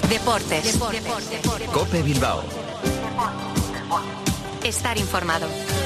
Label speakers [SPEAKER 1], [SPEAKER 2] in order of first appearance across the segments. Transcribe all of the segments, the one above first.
[SPEAKER 1] Deportes.
[SPEAKER 2] COPE Bilbao.
[SPEAKER 1] Estar informado.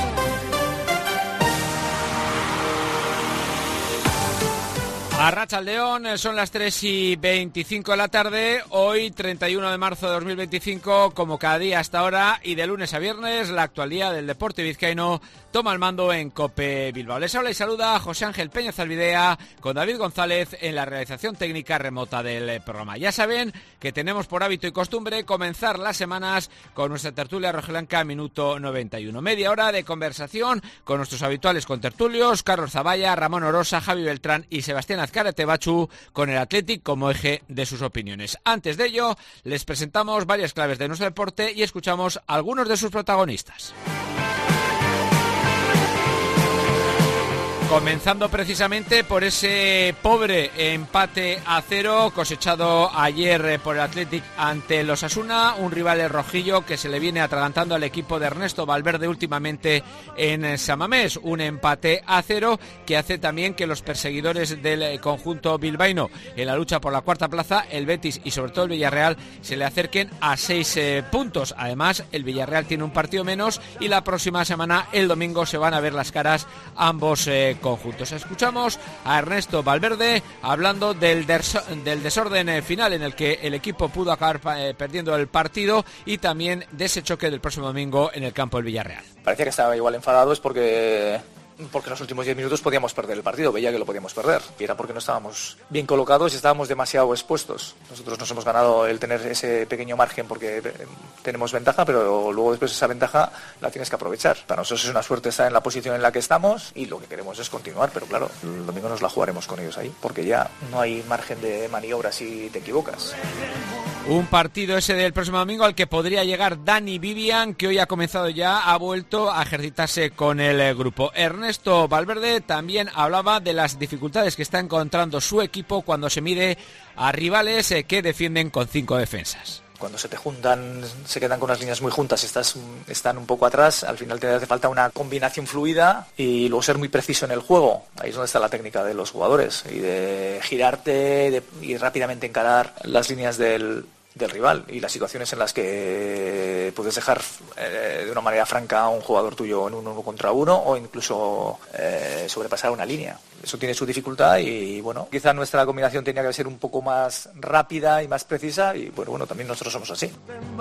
[SPEAKER 3] Arratsaldeon, son las 3:25 de la tarde, hoy 31 de marzo de 2025, como cada día hasta ahora y de lunes a viernes, la actualidad del deporte vizcaíno toma el mando en COPE Bilbao. Les habla y saluda José Ángel Peña Zalbidea con David González en la realización técnica remota del programa. Ya saben que tenemos por hábito y costumbre comenzar las semanas con nuestra tertulia rojiblanca minuto 91. Media hora de conversación con nuestros habituales contertulios, Carlos Zavalla, Ramón Orosa, Javi Beltrán y Sebastián Azcárate Bachu, con el Athletic como eje de sus opiniones. Antes de ello, les presentamos varias claves de nuestro deporte y escuchamos a algunos de sus protagonistas. Comenzando precisamente por ese pobre empate a 0 cosechado ayer por el Athletic ante el Osasuna, un rival rojillo que se le viene atragantando al equipo de Ernesto Valverde últimamente en San Mamés. Un empate a 0 que hace también que los perseguidores del conjunto bilbaíno en la lucha por la cuarta plaza, el Betis y sobre todo el Villarreal, se le acerquen a 6 puntos. Además, el Villarreal tiene un partido menos y la próxima semana, el domingo, se van a ver las caras ambos conjuntos. Escuchamos a Ernesto Valverde hablando del desorden final en el que el equipo pudo acabar perdiendo el partido y también de ese choque del próximo domingo en el campo del Villarreal.
[SPEAKER 4] Parecía que estaba igual enfadado, es porque en los últimos 10 minutos podíamos perder el partido, veía que lo podíamos perder, y era porque no estábamos bien colocados y estábamos demasiado expuestos. Nosotros nos hemos ganado el tener ese pequeño margen porque tenemos ventaja, pero luego después esa ventaja la tienes que aprovechar. Para nosotros es una suerte estar en la posición en la que estamos y lo que queremos es continuar, pero claro, el domingo nos la jugaremos con ellos ahí, porque ya no hay margen de maniobra si te equivocas.
[SPEAKER 3] Un partido ese del próximo domingo al que podría llegar Dani Vivian, que hoy ha comenzado ya, ha vuelto a ejercitarse con el grupo. Ernesto Valverde también hablaba de las dificultades que está encontrando su equipo cuando se mide a rivales que defienden con 5 defensas.
[SPEAKER 4] Cuando se te juntan, se quedan con unas líneas muy juntas, están un poco atrás, al final te hace falta una combinación fluida y luego ser muy preciso en el juego. Ahí es donde está la técnica de los jugadores y de girarte y rápidamente encarar las líneas del rival y las situaciones en las que puedes dejar de una manera franca a un jugador tuyo en un 1 contra 1 o incluso sobrepasar una línea. Eso tiene su dificultad y bueno, quizá nuestra combinación tenía que ser un poco más rápida y más precisa y bueno, también nosotros somos así.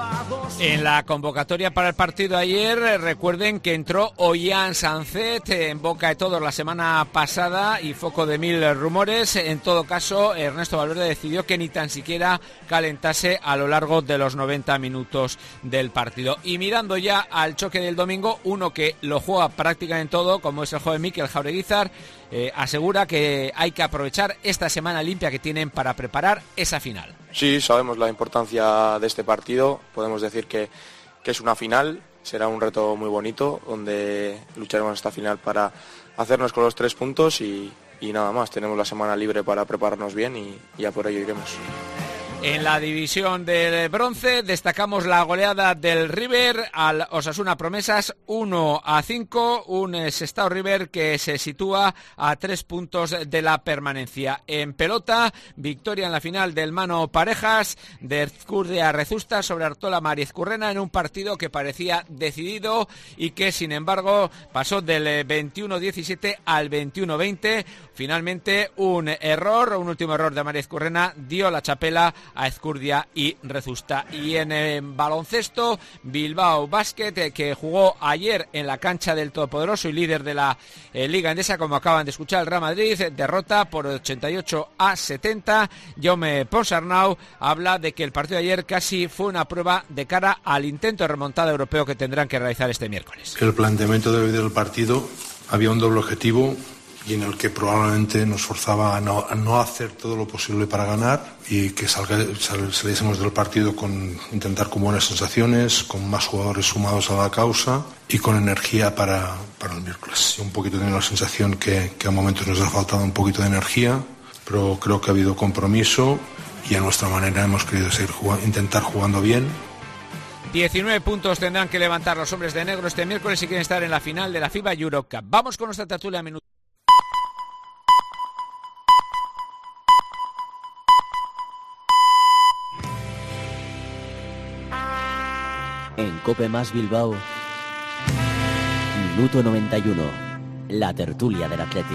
[SPEAKER 3] En la convocatoria para el partido de ayer, recuerden que entró Ollán Sancet en boca de todos la semana pasada y foco de mil rumores. En todo caso, Ernesto Valverde decidió que ni tan siquiera calentase a lo largo de los 90 minutos del partido. Y mirando ya al choque del domingo, uno que lo juega prácticamente todo, como es el joven Mikel Jaureguizar, asegura que hay que aprovechar esta semana limpia que tienen para preparar esa final.
[SPEAKER 5] Sí, sabemos la importancia de este partido, podemos decir que es una final, será un reto muy bonito, donde lucharemos esta final para hacernos con los 3 puntos y nada más, tenemos la semana libre para prepararnos bien y a por ello iremos.
[SPEAKER 3] En la división del bronce destacamos la goleada del River al Osasuna Promesas 1-5, un Sestao River que se sitúa a 3 puntos de la permanencia. En pelota, victoria en la final del mano parejas de Ezcurdia Rezusta sobre Artola Mariezcurrena en un partido que parecía decidido y que sin embargo pasó del 21-17 al 21-20. Finalmente un último error de Mariezcurrena dio la chapela a Ezcurdia y Rezusta. Y en baloncesto, Bilbao Basket, que jugó ayer en la cancha del todopoderoso y líder de la Liga Endesa, como acaban de escuchar, el Real Madrid, derrota por 88-70. Jaume Ponsarnau habla de que el partido de ayer casi fue una prueba de cara al intento de remontada europeo que tendrán que realizar este miércoles.
[SPEAKER 6] El planteamiento del partido había un doble objetivo y en el que probablemente nos forzaba a no hacer todo lo posible para ganar y que saliésemos del partido con intentar con buenas sensaciones, con más jugadores sumados a la causa y con energía para el miércoles. Un poquito tengo la sensación que a momentos nos ha faltado un poquito de energía, pero creo que ha habido compromiso y a nuestra manera hemos querido intentar jugando bien.
[SPEAKER 3] 19 puntos tendrán que levantar los hombres de negro este miércoles si quieren estar en la final de la FIBA Eurocup. Vamos con nuestra tertulia a minuto.
[SPEAKER 1] En Cope Más Bilbao, minuto 91, la tertulia del Atleti.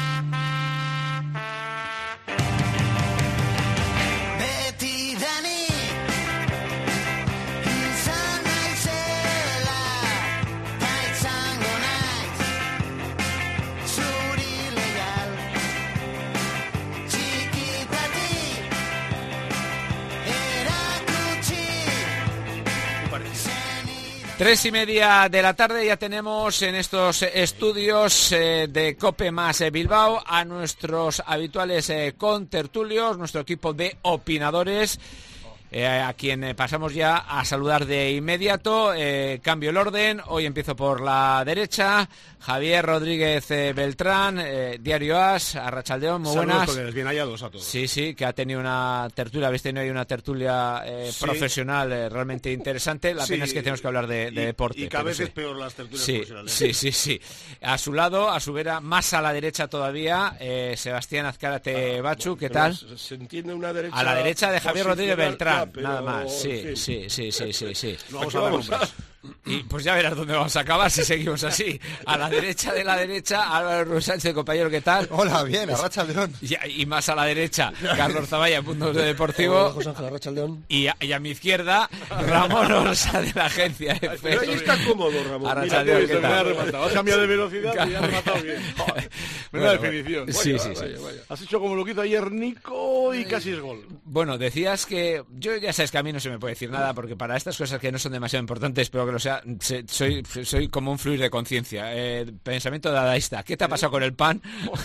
[SPEAKER 3] Tres y media de la tarde, ya tenemos en estos estudios de Cope Más Bilbao a nuestros habituales contertulios, nuestro equipo de opinadores, a quien pasamos ya a saludar de inmediato. Cambio el orden, hoy empiezo por la derecha. Javier Rodríguez Beltrán, Diario AS, Arratsaldeon, muy buenas.
[SPEAKER 7] Saludos, bien hallados a todos.
[SPEAKER 3] Sí, que ha tenido una tertulia, habéis tenido ahí una tertulia profesional realmente interesante. La pena es que tenemos que hablar de deporte.
[SPEAKER 7] Y cada vez es peor las tertulias profesionales.
[SPEAKER 3] Sí. A su lado, a su vera, más a la derecha todavía, Sebastián Azcárate Bachu, ¿qué tal?
[SPEAKER 8] Se entiende una derecha...
[SPEAKER 3] A la derecha de Javier Rodríguez Beltrán,
[SPEAKER 8] pero,
[SPEAKER 3] nada más. Sí.
[SPEAKER 7] No vamos a dar nombres.
[SPEAKER 3] Y pues ya verás dónde vamos a acabar si seguimos así. A la derecha de la derecha, Álvaro Ruiz Sánchez, compañero, ¿qué tal?
[SPEAKER 9] Hola, bien, Arratsaldeon.
[SPEAKER 3] Y más a la derecha, Carlos Zavalla, Puntos de Deportivo.
[SPEAKER 10] Hola, José Ángel, Arratsaldeon.
[SPEAKER 3] Y a mi izquierda, Ramón Orsa de la agencia F.
[SPEAKER 8] Pero ahí está cómodo, Ramón.
[SPEAKER 3] Arratsaldeon, ¿qué tal?
[SPEAKER 7] Has cambiado de velocidad y ya has rematado bien. Menuda definición.
[SPEAKER 3] Sí.
[SPEAKER 7] Has hecho como lo que hizo ayer Nico y casi es gol.
[SPEAKER 3] Bueno, decías que... Yo ya sabes que a mí no se me puede decir nada, porque para estas cosas que no son demasiado importantes, pero que lo sea, soy como un fluir de conciencia. Pensamiento dadaísta. ¿Qué te ha pasado con el pan?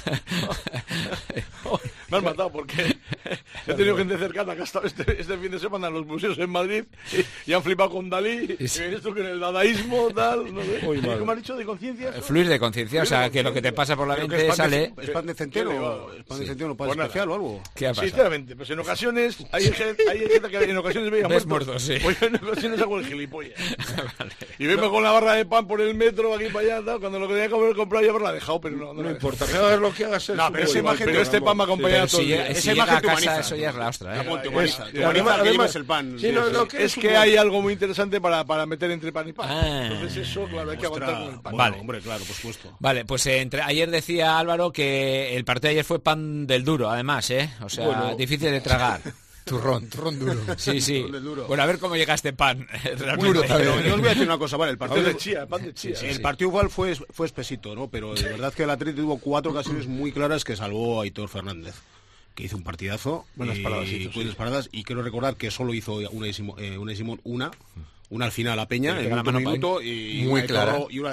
[SPEAKER 7] Me has matado porque he tenido gente cercana que ha estado este fin de semana en los museos en Madrid y han flipado con Dalí. Y esto que en el dadaísmo, tal, no sé. ¿Cómo has dicho? ¿De conciencia?
[SPEAKER 3] Fluir de conciencia, o sea, que lo que te pasa por la mente sale...
[SPEAKER 7] ¿Es pan de centeno? ¿Es pan de centeno? ¿Pan especial o algo?
[SPEAKER 3] ¿Qué ha pasado?
[SPEAKER 7] Sinceramente, pues en ocasiones hay gente que en ocasiones veía
[SPEAKER 3] muertos, sí.
[SPEAKER 7] Pues en ocasiones hago el gilipollas. Vale. Y vengo con la barra de pan por el metro aquí para allá, tal, cuando lo quería comprar ya haberla dejado, pero no
[SPEAKER 8] importa. Me va a ver lo que hagas.
[SPEAKER 7] No, pero esa imagen, pero este pan me acompaña todo el día.
[SPEAKER 3] Si llega a casa, eso ya es la ostra, ¿eh?
[SPEAKER 7] Además el pan. Es que hay algo muy interesante para meter entre pan y pan. Entonces eso, claro, hay que aguantar con el pan.
[SPEAKER 3] Vale,
[SPEAKER 7] hombre, claro, por supuesto.
[SPEAKER 3] Vale, pues ayer decía Álvaro que el partido de ayer fue pan del duro, además, O sea, difícil de tragar.
[SPEAKER 9] Turrón duro.
[SPEAKER 3] Sí. Bueno, a ver cómo llega este pan.
[SPEAKER 7] Duro, pero yo os voy a decir una cosa, vale, el partido
[SPEAKER 8] de chía, pan de chía.
[SPEAKER 7] El partido igual fue espesito, ¿no? Pero de verdad que el Atlético tuvo 4 ocasiones muy claras que salvó a Aitor Fernández, que hizo un partidazo. Buenas paradas, y quiero recordar que solo hizo una de Simón, una al final a Peña, en el último minuto, y
[SPEAKER 9] muy clara.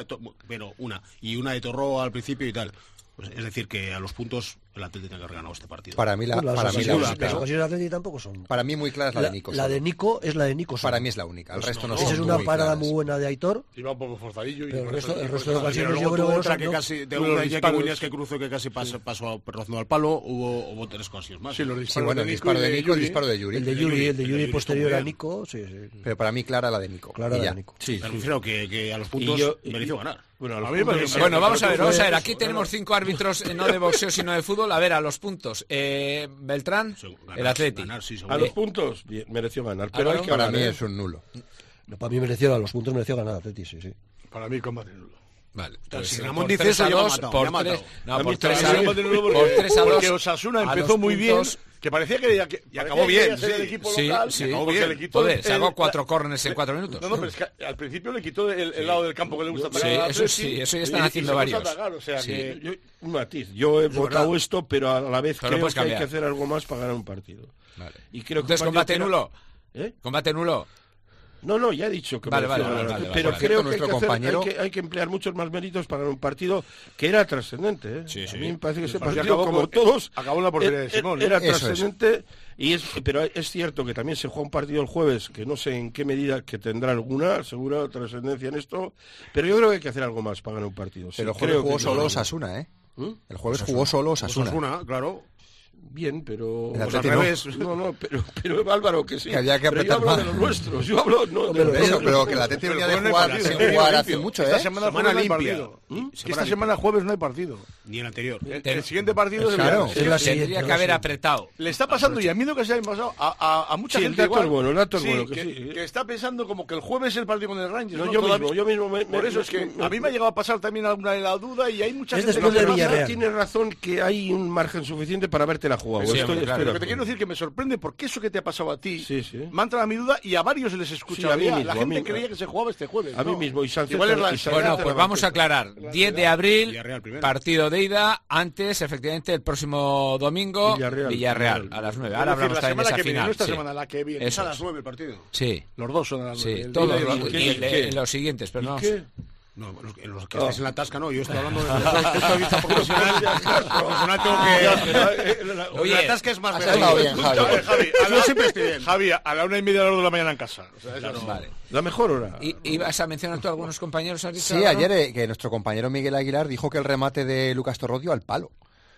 [SPEAKER 7] Y una de Torró al principio y tal. Pues es decir, que a los puntos el Atlético tiene que haber ganado este partido.
[SPEAKER 9] Para mí
[SPEAKER 10] las ocasiones del Atlético tampoco son.
[SPEAKER 9] Para mí muy clara es la de Nico.
[SPEAKER 10] La de Nico es la de Nico.
[SPEAKER 9] Para mí es la única. El resto no son.
[SPEAKER 10] Esa es una parada muy buena de Aitor.
[SPEAKER 7] Iba un poco forzadillo.
[SPEAKER 10] Pero el resto de ocasiones yo creo que
[SPEAKER 7] otra que casi de una Jackie Williams que cruzó que casi pasó rozando al palo. Hubo 3 ocasiones más.
[SPEAKER 9] Sí, el disparo de Nico y el disparo de Yuri.
[SPEAKER 10] El de Yuri posterior a Nico, sí.
[SPEAKER 9] Pero para mí clara la de Nico.
[SPEAKER 10] Clara la de Nico.
[SPEAKER 7] Sí, me refiero que a los puntos mereció ganar.
[SPEAKER 3] Bueno, vamos a ver. Aquí tenemos 5 árbitros, no de boxeo sino de fútbol. A ver, a los puntos. Beltrán, el Atleti.
[SPEAKER 8] A los puntos mereció ganar, pero hay que
[SPEAKER 9] para mí es un nulo.
[SPEAKER 10] No, para mí a los puntos mereció ganar Atleti, sí.
[SPEAKER 7] Para mí combate nulo.
[SPEAKER 3] Vale,
[SPEAKER 7] si Ramón dice eso, por
[SPEAKER 3] 3 a 2.
[SPEAKER 7] Porque Osasuna empezó muy bien, que parecía que acabó bien.
[SPEAKER 3] Sí. Sacó 4 córneres en 4 minutos.
[SPEAKER 7] No, pero es que al principio le quitó el lado del campo que le gusta atacar.
[SPEAKER 3] Sí, eso ya están haciendo varios.
[SPEAKER 8] O sea, un matiz. Yo he votado esto, pero a la vez creo que hay que hacer algo más para ganar un partido.
[SPEAKER 3] Vale.
[SPEAKER 8] Y creo que
[SPEAKER 3] entonces, combate nulo. Combate nulo.
[SPEAKER 8] No, ya he dicho que
[SPEAKER 3] vale,
[SPEAKER 8] pero creo que hay que emplear muchos más méritos para un partido que era trascendente. A mí me parece que ese partido, como todos,
[SPEAKER 7] acabó en la portería de Simón.
[SPEAKER 8] Era trascendente, pero es cierto que también se juega un partido el jueves, que no sé en qué medida que tendrá alguna, segura trascendencia en esto, pero yo creo que hay que hacer algo más para ganar un partido.
[SPEAKER 9] Pero el jueves jugó solo Osasuna, El jueves jugó solo Osasuna.
[SPEAKER 8] Claro. Bien, pero
[SPEAKER 9] al revés.
[SPEAKER 8] No, pero Álvaro, que sí.
[SPEAKER 9] Que había que
[SPEAKER 8] pero yo hablo
[SPEAKER 9] más.
[SPEAKER 8] de los nuestros. Yo hablo de los
[SPEAKER 9] nuestros. Pero que la Atlético venía de jugar sin jugar hace mucho,
[SPEAKER 7] Esta semana limpia. Esta semana jueves no hay partido. Ni el anterior.
[SPEAKER 11] El siguiente partido
[SPEAKER 9] Claro.
[SPEAKER 3] Tendría que haber apretado.
[SPEAKER 11] Le está pasando, y a mí lo que se ha pasado a mucha gente
[SPEAKER 8] el dato
[SPEAKER 11] igual,
[SPEAKER 8] es bueno, el dato es
[SPEAKER 11] sí,
[SPEAKER 8] bueno,
[SPEAKER 11] que está pensando como que el jueves es el partido con el Rangers.
[SPEAKER 8] No,
[SPEAKER 11] ¿no?
[SPEAKER 8] yo mismo
[SPEAKER 11] Por eso es que a mí me ha llegado a pasar también alguna de la duda, y hay mucha gente
[SPEAKER 10] después
[SPEAKER 11] que
[SPEAKER 10] de
[SPEAKER 11] pasa.
[SPEAKER 10] Villarreal.
[SPEAKER 8] Tienes razón que hay un margen suficiente para verte la jugada.
[SPEAKER 3] Sí, hombre, claro.
[SPEAKER 11] Pero que te quiero decir que me sorprende porque eso que te ha pasado a ti
[SPEAKER 8] Sí, sí.
[SPEAKER 11] me ha entrado a mi duda, y a varios les escucha.
[SPEAKER 8] Sí, a mí mismo,
[SPEAKER 11] la
[SPEAKER 8] a
[SPEAKER 11] gente
[SPEAKER 8] mí-
[SPEAKER 11] creía que se jugaba este jueves.
[SPEAKER 8] A mí
[SPEAKER 11] ¿no?
[SPEAKER 8] mismo, y Sánchez
[SPEAKER 11] Igual es la
[SPEAKER 8] y Sánchez
[SPEAKER 3] Bueno,
[SPEAKER 8] te
[SPEAKER 3] pues
[SPEAKER 8] la
[SPEAKER 3] vamos a
[SPEAKER 8] banqueta.
[SPEAKER 3] aclarar. 10 de abril,
[SPEAKER 7] Villarreal primero.
[SPEAKER 3] partido de ida. Antes, efectivamente, el próximo domingo, Villarreal a las 9. Ahora
[SPEAKER 11] Es decir,
[SPEAKER 3] hablamos
[SPEAKER 11] la
[SPEAKER 3] también de
[SPEAKER 11] semana
[SPEAKER 3] esa
[SPEAKER 11] que viene,
[SPEAKER 3] final.
[SPEAKER 11] no esta
[SPEAKER 3] sí.
[SPEAKER 11] semana, la que viene.
[SPEAKER 7] Es
[SPEAKER 3] Eso
[SPEAKER 7] a
[SPEAKER 3] es.
[SPEAKER 7] las 9 el partido.
[SPEAKER 3] Sí,
[SPEAKER 11] Los dos son a las
[SPEAKER 3] sí,
[SPEAKER 11] nueve.
[SPEAKER 3] todos
[SPEAKER 11] El día
[SPEAKER 3] los,
[SPEAKER 11] de-
[SPEAKER 3] y
[SPEAKER 8] ¿Qué?
[SPEAKER 3] los siguientes, pero no.
[SPEAKER 8] ¿Qué?
[SPEAKER 7] No, los que estáis en la tasca no, yo estoy hablando de vista profesional. Profesional tengo que...
[SPEAKER 3] Oye,
[SPEAKER 7] la tasca es más
[SPEAKER 9] has
[SPEAKER 7] verdad.
[SPEAKER 9] estado bien, Javi.
[SPEAKER 11] A ver, Javi,
[SPEAKER 7] Yo siempre estoy bien.
[SPEAKER 11] Javi, a la 1:30 de las 2 de la mañana en casa. O sea, eso no-
[SPEAKER 3] Vale.
[SPEAKER 8] La mejor hora.
[SPEAKER 3] ¿Ibas a mencionar tú a algunos compañeros? ¿Has dicho
[SPEAKER 9] Sí,
[SPEAKER 3] algo?
[SPEAKER 9] ayer que nuestro compañero Miguel Aguilar dijo que el remate de Lucas Torrodio al palo.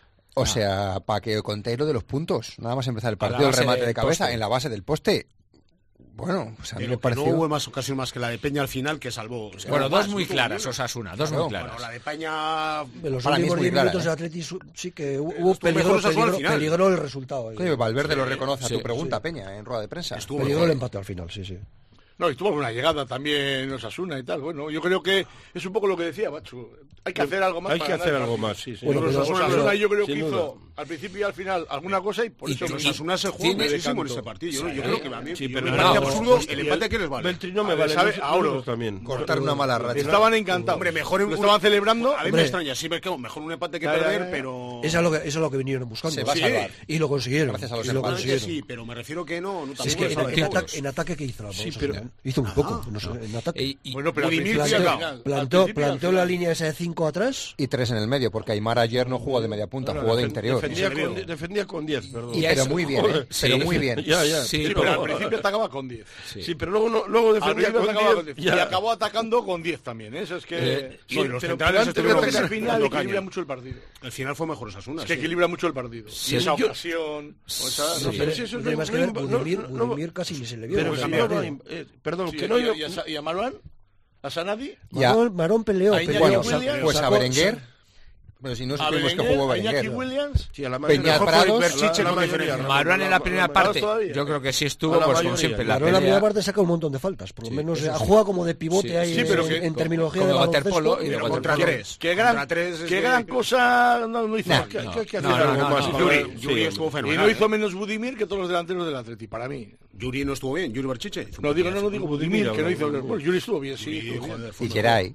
[SPEAKER 9] O sea, para que contéis lo de los puntos. Nada más empezar el
[SPEAKER 3] A la
[SPEAKER 9] partido, el
[SPEAKER 3] base
[SPEAKER 9] remate
[SPEAKER 3] del
[SPEAKER 9] de cabeza
[SPEAKER 3] poste.
[SPEAKER 9] en la base del poste. Bueno, pues a mí me
[SPEAKER 7] Pero que no
[SPEAKER 9] pareció...
[SPEAKER 7] hubo más ocasiones más que la de Peña al final que salvó. O sea,
[SPEAKER 3] Bueno,
[SPEAKER 7] hubo
[SPEAKER 3] dos
[SPEAKER 7] más,
[SPEAKER 3] muy
[SPEAKER 7] no tuvo
[SPEAKER 3] claras,
[SPEAKER 7] ni una.
[SPEAKER 3] Osasuna, dos muy claras.
[SPEAKER 7] Bueno, la de Peña...
[SPEAKER 10] En los
[SPEAKER 9] Para mí es
[SPEAKER 10] últimos
[SPEAKER 9] muy
[SPEAKER 10] 10
[SPEAKER 9] clara,
[SPEAKER 10] minutos
[SPEAKER 9] ¿eh?
[SPEAKER 10] de Atleti sí que hubo
[SPEAKER 7] Estuvo mejor Osasuna al final.
[SPEAKER 10] peligró el resultado. ahí.
[SPEAKER 9] Oye, Valverde lo reconoce a
[SPEAKER 3] Sí,
[SPEAKER 9] tu pregunta, Peña, en rueda de prensa.
[SPEAKER 7] Estuvo
[SPEAKER 10] Peligró
[SPEAKER 7] mejor.
[SPEAKER 10] el empate al final, sí, sí.
[SPEAKER 11] No, y tuvo alguna llegada también Osasuna y tal. Bueno, yo creo que es un poco lo que decía Bachu. Hay que hacer algo más.
[SPEAKER 8] Hay
[SPEAKER 11] para
[SPEAKER 8] que hacer
[SPEAKER 11] ganar
[SPEAKER 8] algo
[SPEAKER 11] el partido.
[SPEAKER 8] más, sí, sí.
[SPEAKER 10] Bueno, pero-
[SPEAKER 11] Osasuna yo creo que
[SPEAKER 8] sin
[SPEAKER 11] hizo
[SPEAKER 8] duda.
[SPEAKER 11] al principio y al final alguna cosa, y por
[SPEAKER 3] Y-
[SPEAKER 11] eso
[SPEAKER 3] y-
[SPEAKER 7] Osasuna se jugó
[SPEAKER 3] tiene-
[SPEAKER 7] muchísimo en ese partido. Yo creo que a mí
[SPEAKER 8] Sí,
[SPEAKER 7] me
[SPEAKER 8] pero
[SPEAKER 7] parece
[SPEAKER 3] no,
[SPEAKER 7] absurdo
[SPEAKER 8] hostia,
[SPEAKER 7] el empate que les vale.
[SPEAKER 8] Beltri no me
[SPEAKER 11] A ver,
[SPEAKER 8] vale.
[SPEAKER 11] ¿sabe?
[SPEAKER 8] nosotros
[SPEAKER 11] Ahora,
[SPEAKER 8] también.
[SPEAKER 9] Cortar una mala racha.
[SPEAKER 11] estaban encantados.
[SPEAKER 7] Hombre, mejor
[SPEAKER 11] lo estaban celebrando.
[SPEAKER 7] A mí me
[SPEAKER 10] Hombre.
[SPEAKER 7] extraña, sí, mejor un empate que
[SPEAKER 11] Ya, ya,
[SPEAKER 7] perder,
[SPEAKER 11] ya.
[SPEAKER 7] pero...
[SPEAKER 10] Eso es lo que vinieron buscando.
[SPEAKER 9] Se va a
[SPEAKER 10] Sí.
[SPEAKER 9] salvar.
[SPEAKER 10] Y lo consiguieron.
[SPEAKER 9] Gracias a los
[SPEAKER 10] y lo
[SPEAKER 9] empates.
[SPEAKER 10] consiguieron.
[SPEAKER 7] Sí, pero me refiero que no
[SPEAKER 10] Si es
[SPEAKER 7] tampoco
[SPEAKER 10] que
[SPEAKER 7] es algo de todos.
[SPEAKER 10] en ataque, ¿qué hizo la
[SPEAKER 8] Sí,
[SPEAKER 10] Osasuna,
[SPEAKER 8] pero-
[SPEAKER 10] eh? Hizo muy poco, no sé, en ataque.
[SPEAKER 11] Bueno, pero al
[SPEAKER 7] Budimir
[SPEAKER 11] principio y al
[SPEAKER 7] plantó-
[SPEAKER 11] final. Al
[SPEAKER 10] Plantó
[SPEAKER 11] principio y al
[SPEAKER 10] la
[SPEAKER 11] final.
[SPEAKER 10] línea esa de 5 atrás.
[SPEAKER 9] Y 3 en el medio, porque Aymar ayer no jugó de media punta, jugó de interior.
[SPEAKER 8] Defendía con 10, perdón.
[SPEAKER 3] Y
[SPEAKER 9] Pero
[SPEAKER 3] eso-
[SPEAKER 9] muy bien, ¿eh?
[SPEAKER 3] Sí.
[SPEAKER 9] Pero muy bien.
[SPEAKER 8] Ya, ya.
[SPEAKER 3] Sí,
[SPEAKER 11] Sí, pero al principio atacaba con 10.
[SPEAKER 8] Sí, pero luego
[SPEAKER 11] Al
[SPEAKER 8] defendía
[SPEAKER 11] principio
[SPEAKER 8] con
[SPEAKER 11] atacaba con
[SPEAKER 8] 10.
[SPEAKER 11] 10. Y acabó atacando con 10 también. Eso es que.
[SPEAKER 8] Sí,
[SPEAKER 11] No, y los
[SPEAKER 8] pero
[SPEAKER 11] centrales
[SPEAKER 8] antes
[SPEAKER 11] estuvieron
[SPEAKER 8] de
[SPEAKER 11] que ese
[SPEAKER 8] atacar-
[SPEAKER 11] final equilibra mucho el partido.
[SPEAKER 7] El final fue mejor Osasuna.
[SPEAKER 11] Es que
[SPEAKER 7] sí.
[SPEAKER 11] equilibra mucho el partido.
[SPEAKER 3] Sí,
[SPEAKER 11] Y esa
[SPEAKER 8] yo-
[SPEAKER 11] ocasión. O esa,
[SPEAKER 3] Sí.
[SPEAKER 11] no sé.
[SPEAKER 8] Pero si eso
[SPEAKER 10] No tiene
[SPEAKER 8] no-
[SPEAKER 10] más que
[SPEAKER 8] no-
[SPEAKER 10] ver,
[SPEAKER 8] no-
[SPEAKER 10] Budimir casi ni se le vio.
[SPEAKER 8] Pero
[SPEAKER 10] porque
[SPEAKER 8] si
[SPEAKER 10] cambió
[SPEAKER 8] no,
[SPEAKER 10] de-
[SPEAKER 8] perdón,
[SPEAKER 11] Sí,
[SPEAKER 8] que no...
[SPEAKER 11] ¿Y a Maruán? ¿A Sanadi?
[SPEAKER 9] Ya.
[SPEAKER 10] Marón peleó.
[SPEAKER 11] Ahí
[SPEAKER 10] peleó,
[SPEAKER 11] Bueno,
[SPEAKER 10] sacó-
[SPEAKER 9] Pues a
[SPEAKER 10] sacó-
[SPEAKER 9] Berenguer, pero si no
[SPEAKER 11] ¿A
[SPEAKER 9] supimos que
[SPEAKER 11] Berenguer?
[SPEAKER 9] jugó
[SPEAKER 11] ¿A Iñaki
[SPEAKER 9] Berenguer.
[SPEAKER 11] Williams?
[SPEAKER 8] Sí, a la
[SPEAKER 9] Peña
[SPEAKER 8] mayoría-
[SPEAKER 9] Prados,
[SPEAKER 7] Berchiche
[SPEAKER 8] la
[SPEAKER 7] con
[SPEAKER 8] mayoría,
[SPEAKER 7] diferencia.
[SPEAKER 3] Maruán en la primera
[SPEAKER 11] Prados
[SPEAKER 3] parte,
[SPEAKER 11] todavía.
[SPEAKER 3] yo creo que sí estuvo,
[SPEAKER 8] A la
[SPEAKER 3] pues como
[SPEAKER 8] mayoría.
[SPEAKER 3] siempre, la
[SPEAKER 10] Marón en la primera
[SPEAKER 3] pelea.
[SPEAKER 10] parte saca un montón de faltas. Por lo menos juega como de pivote
[SPEAKER 3] Sí,
[SPEAKER 10] ahí
[SPEAKER 11] sí, pero
[SPEAKER 10] en
[SPEAKER 11] que-
[SPEAKER 10] terminología
[SPEAKER 3] como
[SPEAKER 10] de
[SPEAKER 3] waterpolo
[SPEAKER 10] baloncesto.
[SPEAKER 3] y de
[SPEAKER 7] Pero
[SPEAKER 3] waterpolo.
[SPEAKER 7] contra tres.
[SPEAKER 11] Qué gran,
[SPEAKER 7] Contra tres es
[SPEAKER 11] qué
[SPEAKER 7] que-
[SPEAKER 11] gran cosa no hizo.
[SPEAKER 9] Nah,
[SPEAKER 8] Que hay que hacer
[SPEAKER 3] No, no,
[SPEAKER 8] algo
[SPEAKER 3] no,
[SPEAKER 8] más.
[SPEAKER 3] no.
[SPEAKER 8] Yuri,
[SPEAKER 7] Yuri estuvo
[SPEAKER 11] Y
[SPEAKER 7] fenomenal.
[SPEAKER 11] no hizo menos Budimir que todos los delanteros del Atleti, para mí.
[SPEAKER 7] Yuri no estuvo bien, Yuri Berchiche.
[SPEAKER 11] No digo Budimir, que no hizo.
[SPEAKER 8] Budimir.
[SPEAKER 11] Bueno, Yuri estuvo bien, sí.
[SPEAKER 7] Yuri,
[SPEAKER 11] estuvo bien.
[SPEAKER 7] joder, fue
[SPEAKER 9] Y
[SPEAKER 7] mejor.
[SPEAKER 9] Geray.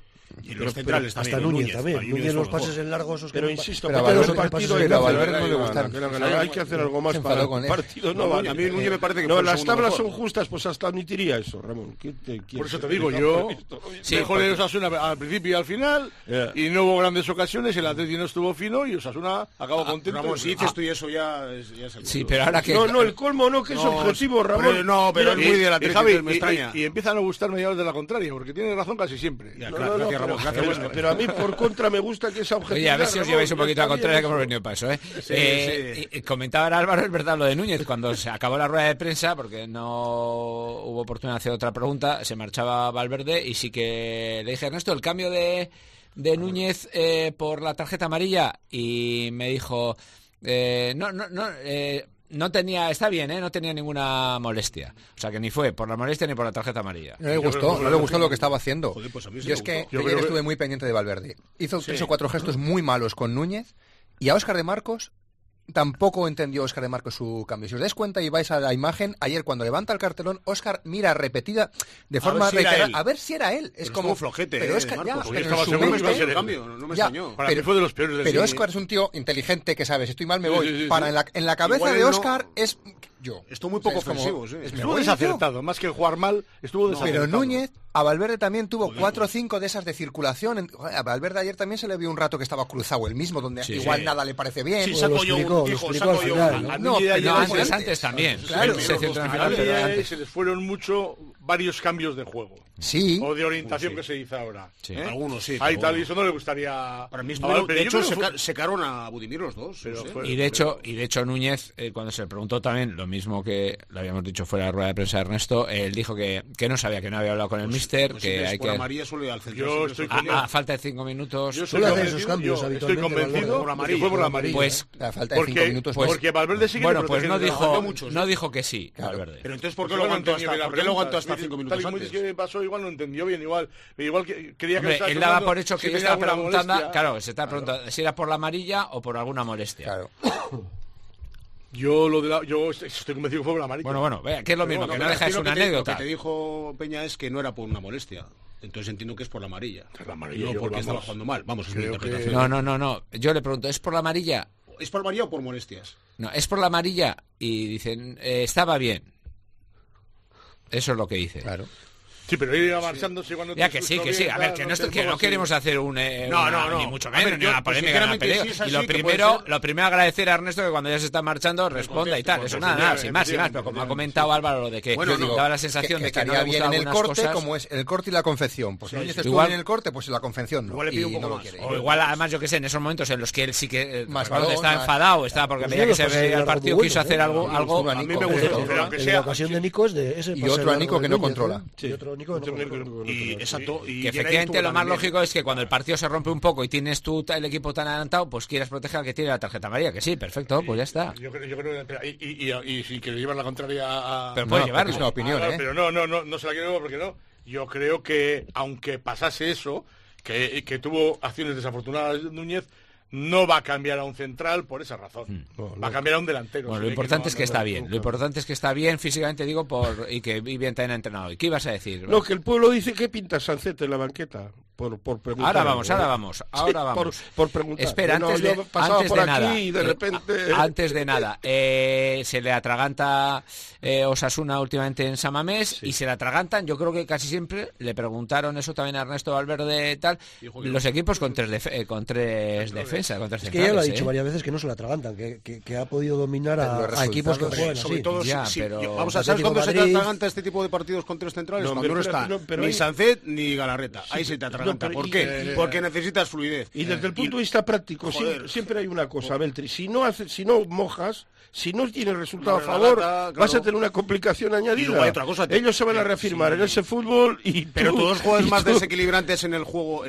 [SPEAKER 7] Y los centrales
[SPEAKER 10] Hasta
[SPEAKER 7] también.
[SPEAKER 10] Núñez también.
[SPEAKER 7] Yuri
[SPEAKER 10] Núñez
[SPEAKER 7] estuvo
[SPEAKER 10] los pases
[SPEAKER 7] mejor.
[SPEAKER 10] en largo esos
[SPEAKER 8] Pero
[SPEAKER 10] que-
[SPEAKER 8] insisto,
[SPEAKER 9] Pero a
[SPEAKER 8] para
[SPEAKER 9] Valverde-
[SPEAKER 8] los partidos
[SPEAKER 9] pero a
[SPEAKER 8] hay que
[SPEAKER 9] Valverde no le
[SPEAKER 8] hacer-
[SPEAKER 9] gustan.
[SPEAKER 8] Hay que hacer algo más
[SPEAKER 9] Se
[SPEAKER 8] para
[SPEAKER 9] enfadó
[SPEAKER 8] el
[SPEAKER 9] con él.
[SPEAKER 8] partido.
[SPEAKER 7] No, a mí Núñez me parece que
[SPEAKER 8] no,
[SPEAKER 7] fue el
[SPEAKER 8] las
[SPEAKER 7] segundo
[SPEAKER 8] tablas
[SPEAKER 7] mejor.
[SPEAKER 8] son justas, pues hasta admitiría eso, Ramón.
[SPEAKER 11] Por eso te digo, yo
[SPEAKER 3] Sí,
[SPEAKER 11] mejor
[SPEAKER 3] porque-
[SPEAKER 11] el Osasuna al principio y al final,
[SPEAKER 8] Yeah.
[SPEAKER 11] y no hubo grandes ocasiones, el Atleti no estuvo fino y Osasuna acabó contento.
[SPEAKER 7] Ramón, si dices tú y eso ya es el
[SPEAKER 3] Sí,
[SPEAKER 7] colmo.
[SPEAKER 3] pero ahora que...
[SPEAKER 8] No, el colmo no, que es
[SPEAKER 7] No,
[SPEAKER 8] objetivo,
[SPEAKER 7] pero-
[SPEAKER 8] Ramón.
[SPEAKER 7] no, pero
[SPEAKER 8] Mira,
[SPEAKER 7] es muy de la
[SPEAKER 11] Y Javi,
[SPEAKER 7] me extraña.
[SPEAKER 11] y empiezan a gustarme ya los de la contraria, porque tiene razón casi siempre.
[SPEAKER 7] Ya,
[SPEAKER 8] No,
[SPEAKER 7] gracias,
[SPEAKER 8] no,
[SPEAKER 7] Ramón,
[SPEAKER 8] pero-
[SPEAKER 7] gracias.
[SPEAKER 8] pero a mí por contra me gusta que esa objetividad.
[SPEAKER 3] Oye, a ver si os
[SPEAKER 8] Ramón,
[SPEAKER 3] lleváis un
[SPEAKER 8] ya
[SPEAKER 3] poquito a
[SPEAKER 8] está
[SPEAKER 3] contraria
[SPEAKER 8] bien
[SPEAKER 3] que hemos
[SPEAKER 8] eso.
[SPEAKER 3] venido para eso, ¿eh?
[SPEAKER 7] Sí.
[SPEAKER 3] Comentaba ahora Álvaro, es verdad, lo de Núñez, cuando se acabó la rueda de prensa, porque no hubo oportunidad de hacer otra pregunta, se marchaba Valverde y sí que le dije, Ernesto, el cambio de Núñez por la tarjeta amarilla, y me dijo, no tenía, está bien, no tenía ninguna molestia. O sea, que ni fue por la molestia ni por la tarjeta amarilla.
[SPEAKER 9] No le gustó lo que estaba haciendo.
[SPEAKER 7] Joder, pues a mí sí
[SPEAKER 9] Yo
[SPEAKER 7] me
[SPEAKER 9] es que
[SPEAKER 7] gustó.
[SPEAKER 9] ayer estuve muy pendiente de Valverde. Hizo 3 o 4 gestos muy malos con Núñez, y a Óscar de Marcos tampoco entendió Óscar de Marcos su cambio. Si os dais cuenta y vais a la imagen, ayer cuando levanta el cartelón, Óscar mira repetida de forma
[SPEAKER 7] ver si era
[SPEAKER 9] reiterada
[SPEAKER 7] él.
[SPEAKER 9] a ver si era él. Es
[SPEAKER 7] Pero
[SPEAKER 9] como
[SPEAKER 7] estuvo flojete,
[SPEAKER 9] pero Óscar,
[SPEAKER 7] Marcos.
[SPEAKER 9] ya,
[SPEAKER 7] Porque
[SPEAKER 9] pero en
[SPEAKER 11] estaba
[SPEAKER 9] su
[SPEAKER 11] seguro que
[SPEAKER 9] mente-
[SPEAKER 11] iba a ser él.
[SPEAKER 7] Cambio, no me
[SPEAKER 9] Ya,
[SPEAKER 7] extrañó.
[SPEAKER 11] Para mí fue de los peores del
[SPEAKER 9] Pero
[SPEAKER 11] cine.
[SPEAKER 9] Óscar es un tío inteligente que sabe, si estoy mal me
[SPEAKER 11] Sí,
[SPEAKER 9] voy.
[SPEAKER 11] sí, sí,
[SPEAKER 9] Para
[SPEAKER 11] sí.
[SPEAKER 9] en la cabeza
[SPEAKER 7] Igual
[SPEAKER 9] de
[SPEAKER 7] él no-
[SPEAKER 9] Óscar es yo.
[SPEAKER 7] Estuvo muy poco
[SPEAKER 9] Es como-
[SPEAKER 7] ofensivo, sí.
[SPEAKER 9] me
[SPEAKER 11] Estuvo
[SPEAKER 9] voy yo.
[SPEAKER 11] desacertado, más que jugar mal, estuvo desacertado.
[SPEAKER 9] Pero Núñez, a Valverde también tuvo 4 o 5 de esas de circulación. Joder, a Valverde ayer también se le vio un rato que estaba cruzado él mismo, donde
[SPEAKER 3] Sí,
[SPEAKER 9] igual
[SPEAKER 3] sí.
[SPEAKER 9] nada le parece bien.
[SPEAKER 7] Sí,
[SPEAKER 10] Lo
[SPEAKER 7] saco yo
[SPEAKER 10] explicó,
[SPEAKER 7] un
[SPEAKER 10] lo
[SPEAKER 7] fijo,
[SPEAKER 10] explicó
[SPEAKER 7] saco
[SPEAKER 10] al
[SPEAKER 7] yo
[SPEAKER 10] final,
[SPEAKER 7] un...
[SPEAKER 10] ¿no?
[SPEAKER 11] A
[SPEAKER 9] No,
[SPEAKER 11] Núñez de ayer
[SPEAKER 3] No,
[SPEAKER 11] se
[SPEAKER 3] antes,
[SPEAKER 11] fueron-
[SPEAKER 3] antes también.
[SPEAKER 9] Claro.
[SPEAKER 3] Se centró en el final,
[SPEAKER 11] a
[SPEAKER 3] pero
[SPEAKER 11] Núñez
[SPEAKER 3] antes.
[SPEAKER 11] se les fueron mucho varios cambios de juego.
[SPEAKER 9] Sí.
[SPEAKER 11] O de orientación que se dice ahora.
[SPEAKER 3] Sí.
[SPEAKER 7] Algunos sí.
[SPEAKER 11] Ahí tal, y eso no le gustaría...
[SPEAKER 7] Para mí,
[SPEAKER 11] Pero
[SPEAKER 7] de
[SPEAKER 11] yo
[SPEAKER 7] hecho,
[SPEAKER 11] creo que
[SPEAKER 7] secaron a Budimir los dos.
[SPEAKER 11] Pero
[SPEAKER 7] no sé.
[SPEAKER 11] fue-
[SPEAKER 3] Y de hecho Núñez, cuando se le preguntó también lo mismo que lo habíamos dicho fuera de la rueda de prensa de Ernesto, él dijo que no sabía, que no había hablado con el míster,
[SPEAKER 7] Pues
[SPEAKER 3] que
[SPEAKER 7] si
[SPEAKER 3] hay
[SPEAKER 7] por
[SPEAKER 3] que...
[SPEAKER 7] amarilla suele al centro.
[SPEAKER 11] Yo estoy
[SPEAKER 3] A falta de 5 minutos...
[SPEAKER 11] Yo
[SPEAKER 10] Suele hacer esos cambios
[SPEAKER 11] estoy
[SPEAKER 10] habitualmente,
[SPEAKER 11] convencido
[SPEAKER 10] Valverde.
[SPEAKER 11] de que fue por la amarilla.
[SPEAKER 3] Pues
[SPEAKER 9] A falta de 5
[SPEAKER 11] porque,
[SPEAKER 9] minutos.
[SPEAKER 11] porque Valverde sigue
[SPEAKER 3] bueno, pues no
[SPEAKER 11] protegiendo
[SPEAKER 3] dijo,
[SPEAKER 11] a
[SPEAKER 3] no dijo que sí,
[SPEAKER 9] Claro.
[SPEAKER 3] Valverde.
[SPEAKER 7] Pero entonces, ¿por qué
[SPEAKER 11] Pues
[SPEAKER 7] lo
[SPEAKER 11] igual no
[SPEAKER 7] aguantó
[SPEAKER 11] entendió bien la
[SPEAKER 7] hasta, ¿por qué lo aguantó hasta
[SPEAKER 11] pregunta?
[SPEAKER 7] 5 minutos
[SPEAKER 11] Tal y como
[SPEAKER 7] antes?
[SPEAKER 11] dices que pasó, igual no entendió bien, igual creía
[SPEAKER 3] Hombre,
[SPEAKER 11] que
[SPEAKER 3] él daba por hecho que yo estaba preguntando, claro, se estaba preguntando si era por la amarilla o por alguna molestia.
[SPEAKER 9] Claro.
[SPEAKER 11] Yo estoy convencido que fue por la amarilla.
[SPEAKER 3] Bueno, vea, que es lo mismo, que no deja de ser una
[SPEAKER 7] Lo
[SPEAKER 3] anécdota.
[SPEAKER 7] que te dijo Peña es que no era por una molestia. Entonces entiendo que es por la amarilla.
[SPEAKER 11] La amarilla,
[SPEAKER 7] no
[SPEAKER 11] yo
[SPEAKER 7] porque
[SPEAKER 11] vamos,
[SPEAKER 7] estaba jugando mal. Vamos, es mi
[SPEAKER 11] creo que-
[SPEAKER 7] interpretación.
[SPEAKER 3] No. Yo le pregunto, ¿es por la amarilla?
[SPEAKER 7] ¿Es por amarilla o por molestias?
[SPEAKER 3] No, es por la amarilla. Y dicen, estaba bien. Eso es lo que dice.
[SPEAKER 9] Claro.
[SPEAKER 11] Sí, pero iba marchándose cuando...
[SPEAKER 3] Ya
[SPEAKER 11] te
[SPEAKER 3] que sí,
[SPEAKER 11] asustó
[SPEAKER 3] que sí.
[SPEAKER 11] bien,
[SPEAKER 3] A ver,
[SPEAKER 11] tal,
[SPEAKER 3] que
[SPEAKER 11] no
[SPEAKER 3] no,
[SPEAKER 11] sé,
[SPEAKER 3] que no
[SPEAKER 11] algo así.
[SPEAKER 3] queremos hacer un...
[SPEAKER 7] No.
[SPEAKER 3] Ni mucho
[SPEAKER 7] A ver,
[SPEAKER 3] menos, ni
[SPEAKER 7] yo,
[SPEAKER 3] una
[SPEAKER 7] pues,
[SPEAKER 3] polémica, ni una
[SPEAKER 7] sinceramente,
[SPEAKER 3] pelea.
[SPEAKER 7] si es
[SPEAKER 3] Y
[SPEAKER 7] así,
[SPEAKER 3] lo
[SPEAKER 7] que puede
[SPEAKER 3] primero,
[SPEAKER 7] ser-
[SPEAKER 3] lo primero agradecer a Ernesto que cuando ya se está marchando responda y tal. Eso nada, sin más. Pero como ha comentado Álvaro, de que
[SPEAKER 9] Bueno, digo,
[SPEAKER 3] daba la sensación de que no
[SPEAKER 9] estaría
[SPEAKER 3] le
[SPEAKER 9] bien en
[SPEAKER 3] gustaban
[SPEAKER 9] el
[SPEAKER 3] algunas
[SPEAKER 9] corte,
[SPEAKER 3] cosas.
[SPEAKER 9] como es el corte y la confección. Pues Núñez estuvo
[SPEAKER 3] Igual-
[SPEAKER 9] bien en el corte, pues en la confección no.
[SPEAKER 7] Igual le pido un
[SPEAKER 9] Y
[SPEAKER 7] poco
[SPEAKER 9] no lo
[SPEAKER 7] más.
[SPEAKER 9] quiere.
[SPEAKER 3] O igual, además, yo que sé, en esos momentos en los que él sí que
[SPEAKER 9] Más
[SPEAKER 3] recuerdo,
[SPEAKER 9] balón,
[SPEAKER 3] estaba
[SPEAKER 9] más-
[SPEAKER 3] enfadado, estaba porque
[SPEAKER 10] Pues
[SPEAKER 3] veía
[SPEAKER 10] yo
[SPEAKER 3] que
[SPEAKER 10] lo
[SPEAKER 3] se
[SPEAKER 10] pasé
[SPEAKER 3] veía el
[SPEAKER 10] algo
[SPEAKER 3] partido,
[SPEAKER 10] bueno,
[SPEAKER 3] quiso hacer algo...
[SPEAKER 9] A mí me gustó.
[SPEAKER 11] pero aunque
[SPEAKER 10] En
[SPEAKER 11] sea-
[SPEAKER 10] la ocasión de Nico es de ese.
[SPEAKER 9] Y
[SPEAKER 10] pase
[SPEAKER 9] otro
[SPEAKER 10] largo
[SPEAKER 9] Nico
[SPEAKER 10] de
[SPEAKER 9] que no
[SPEAKER 10] Núñez,
[SPEAKER 9] controla.
[SPEAKER 10] ¿eh? Y otro Nico que no controla.
[SPEAKER 7] Y exacto. Y
[SPEAKER 3] Que efectivamente lo más lógico es que cuando el partido se rompe un poco y tienes tú el equipo tan adelantado, pues quieras proteger al que tiene la tarjeta amarilla. Que sí, perfecto, pues ya está.
[SPEAKER 11] Yo creo y si quieres llevar la contraria a...
[SPEAKER 3] Pero puedes
[SPEAKER 9] No,
[SPEAKER 3] llevarlo.
[SPEAKER 9] porque es una opinión,
[SPEAKER 11] Claro,
[SPEAKER 9] ¿eh?
[SPEAKER 11] pero no se la quiero llevar porque no. Yo creo que aunque pasase eso, que tuvo acciones desafortunadas Núñez, no va a cambiar a un central por esa razón. Va a cambiar a un delantero.
[SPEAKER 3] Bueno,
[SPEAKER 11] Se
[SPEAKER 3] lo
[SPEAKER 11] ve
[SPEAKER 3] importante
[SPEAKER 11] no-
[SPEAKER 3] es que está bien. Lo importante es que está bien físicamente, digo, y que bien también ha entrenado. ¿Y qué ibas a decir?
[SPEAKER 8] No, que el pueblo dice que pinta Sancet en la banqueta. Por preguntar.
[SPEAKER 3] Ahora vamos.
[SPEAKER 8] Por preguntar.
[SPEAKER 3] Espera,
[SPEAKER 8] No,
[SPEAKER 3] antes
[SPEAKER 8] yo
[SPEAKER 3] de,
[SPEAKER 8] pasaba
[SPEAKER 3] antes
[SPEAKER 8] por
[SPEAKER 3] de
[SPEAKER 8] aquí
[SPEAKER 3] nada.
[SPEAKER 8] y de repente...
[SPEAKER 3] Antes de nada. Se le atraganta Osasuna últimamente en Samamés y se le atragantan. Yo creo que casi siempre le preguntaron eso también a Ernesto Valverde y tal. Los equipos con tres defensas, con tres
[SPEAKER 10] Es que ya lo ha
[SPEAKER 3] centrales,
[SPEAKER 10] dicho varias veces que no se la atragantan, que ha podido dominar a equipos que juegan
[SPEAKER 7] Sobre
[SPEAKER 10] así.
[SPEAKER 7] todo,
[SPEAKER 3] Ya,
[SPEAKER 7] sí,
[SPEAKER 3] pero-
[SPEAKER 7] vamos a saber
[SPEAKER 10] Atlético
[SPEAKER 7] cuándo se te
[SPEAKER 10] Madrid-
[SPEAKER 7] atraganta este tipo de partidos con tres centrales,
[SPEAKER 8] No,
[SPEAKER 7] cuando no
[SPEAKER 8] pero-
[SPEAKER 7] está
[SPEAKER 8] pero
[SPEAKER 7] ni
[SPEAKER 8] hay-
[SPEAKER 7] Sancet ni Galarreta. Ahí se te atraganta.
[SPEAKER 8] pero
[SPEAKER 7] ¿Por
[SPEAKER 8] y-
[SPEAKER 7] qué? Porque necesitas fluidez.
[SPEAKER 8] Y desde el punto de vista práctico,
[SPEAKER 7] Joder.
[SPEAKER 8] siempre hay una cosa, Beltri. Si no mojas, si no tienes resultado
[SPEAKER 7] No,
[SPEAKER 8] a favor,
[SPEAKER 7] claro.
[SPEAKER 8] vas a tener una complicación añadida.
[SPEAKER 7] Y luego hay otra cosa.
[SPEAKER 8] Ellos se van a reafirmar en ese fútbol y
[SPEAKER 7] Pero
[SPEAKER 8] tú-
[SPEAKER 7] todos los jugadores
[SPEAKER 8] y
[SPEAKER 7] más
[SPEAKER 8] tú-
[SPEAKER 7] desequilibrantes en el juego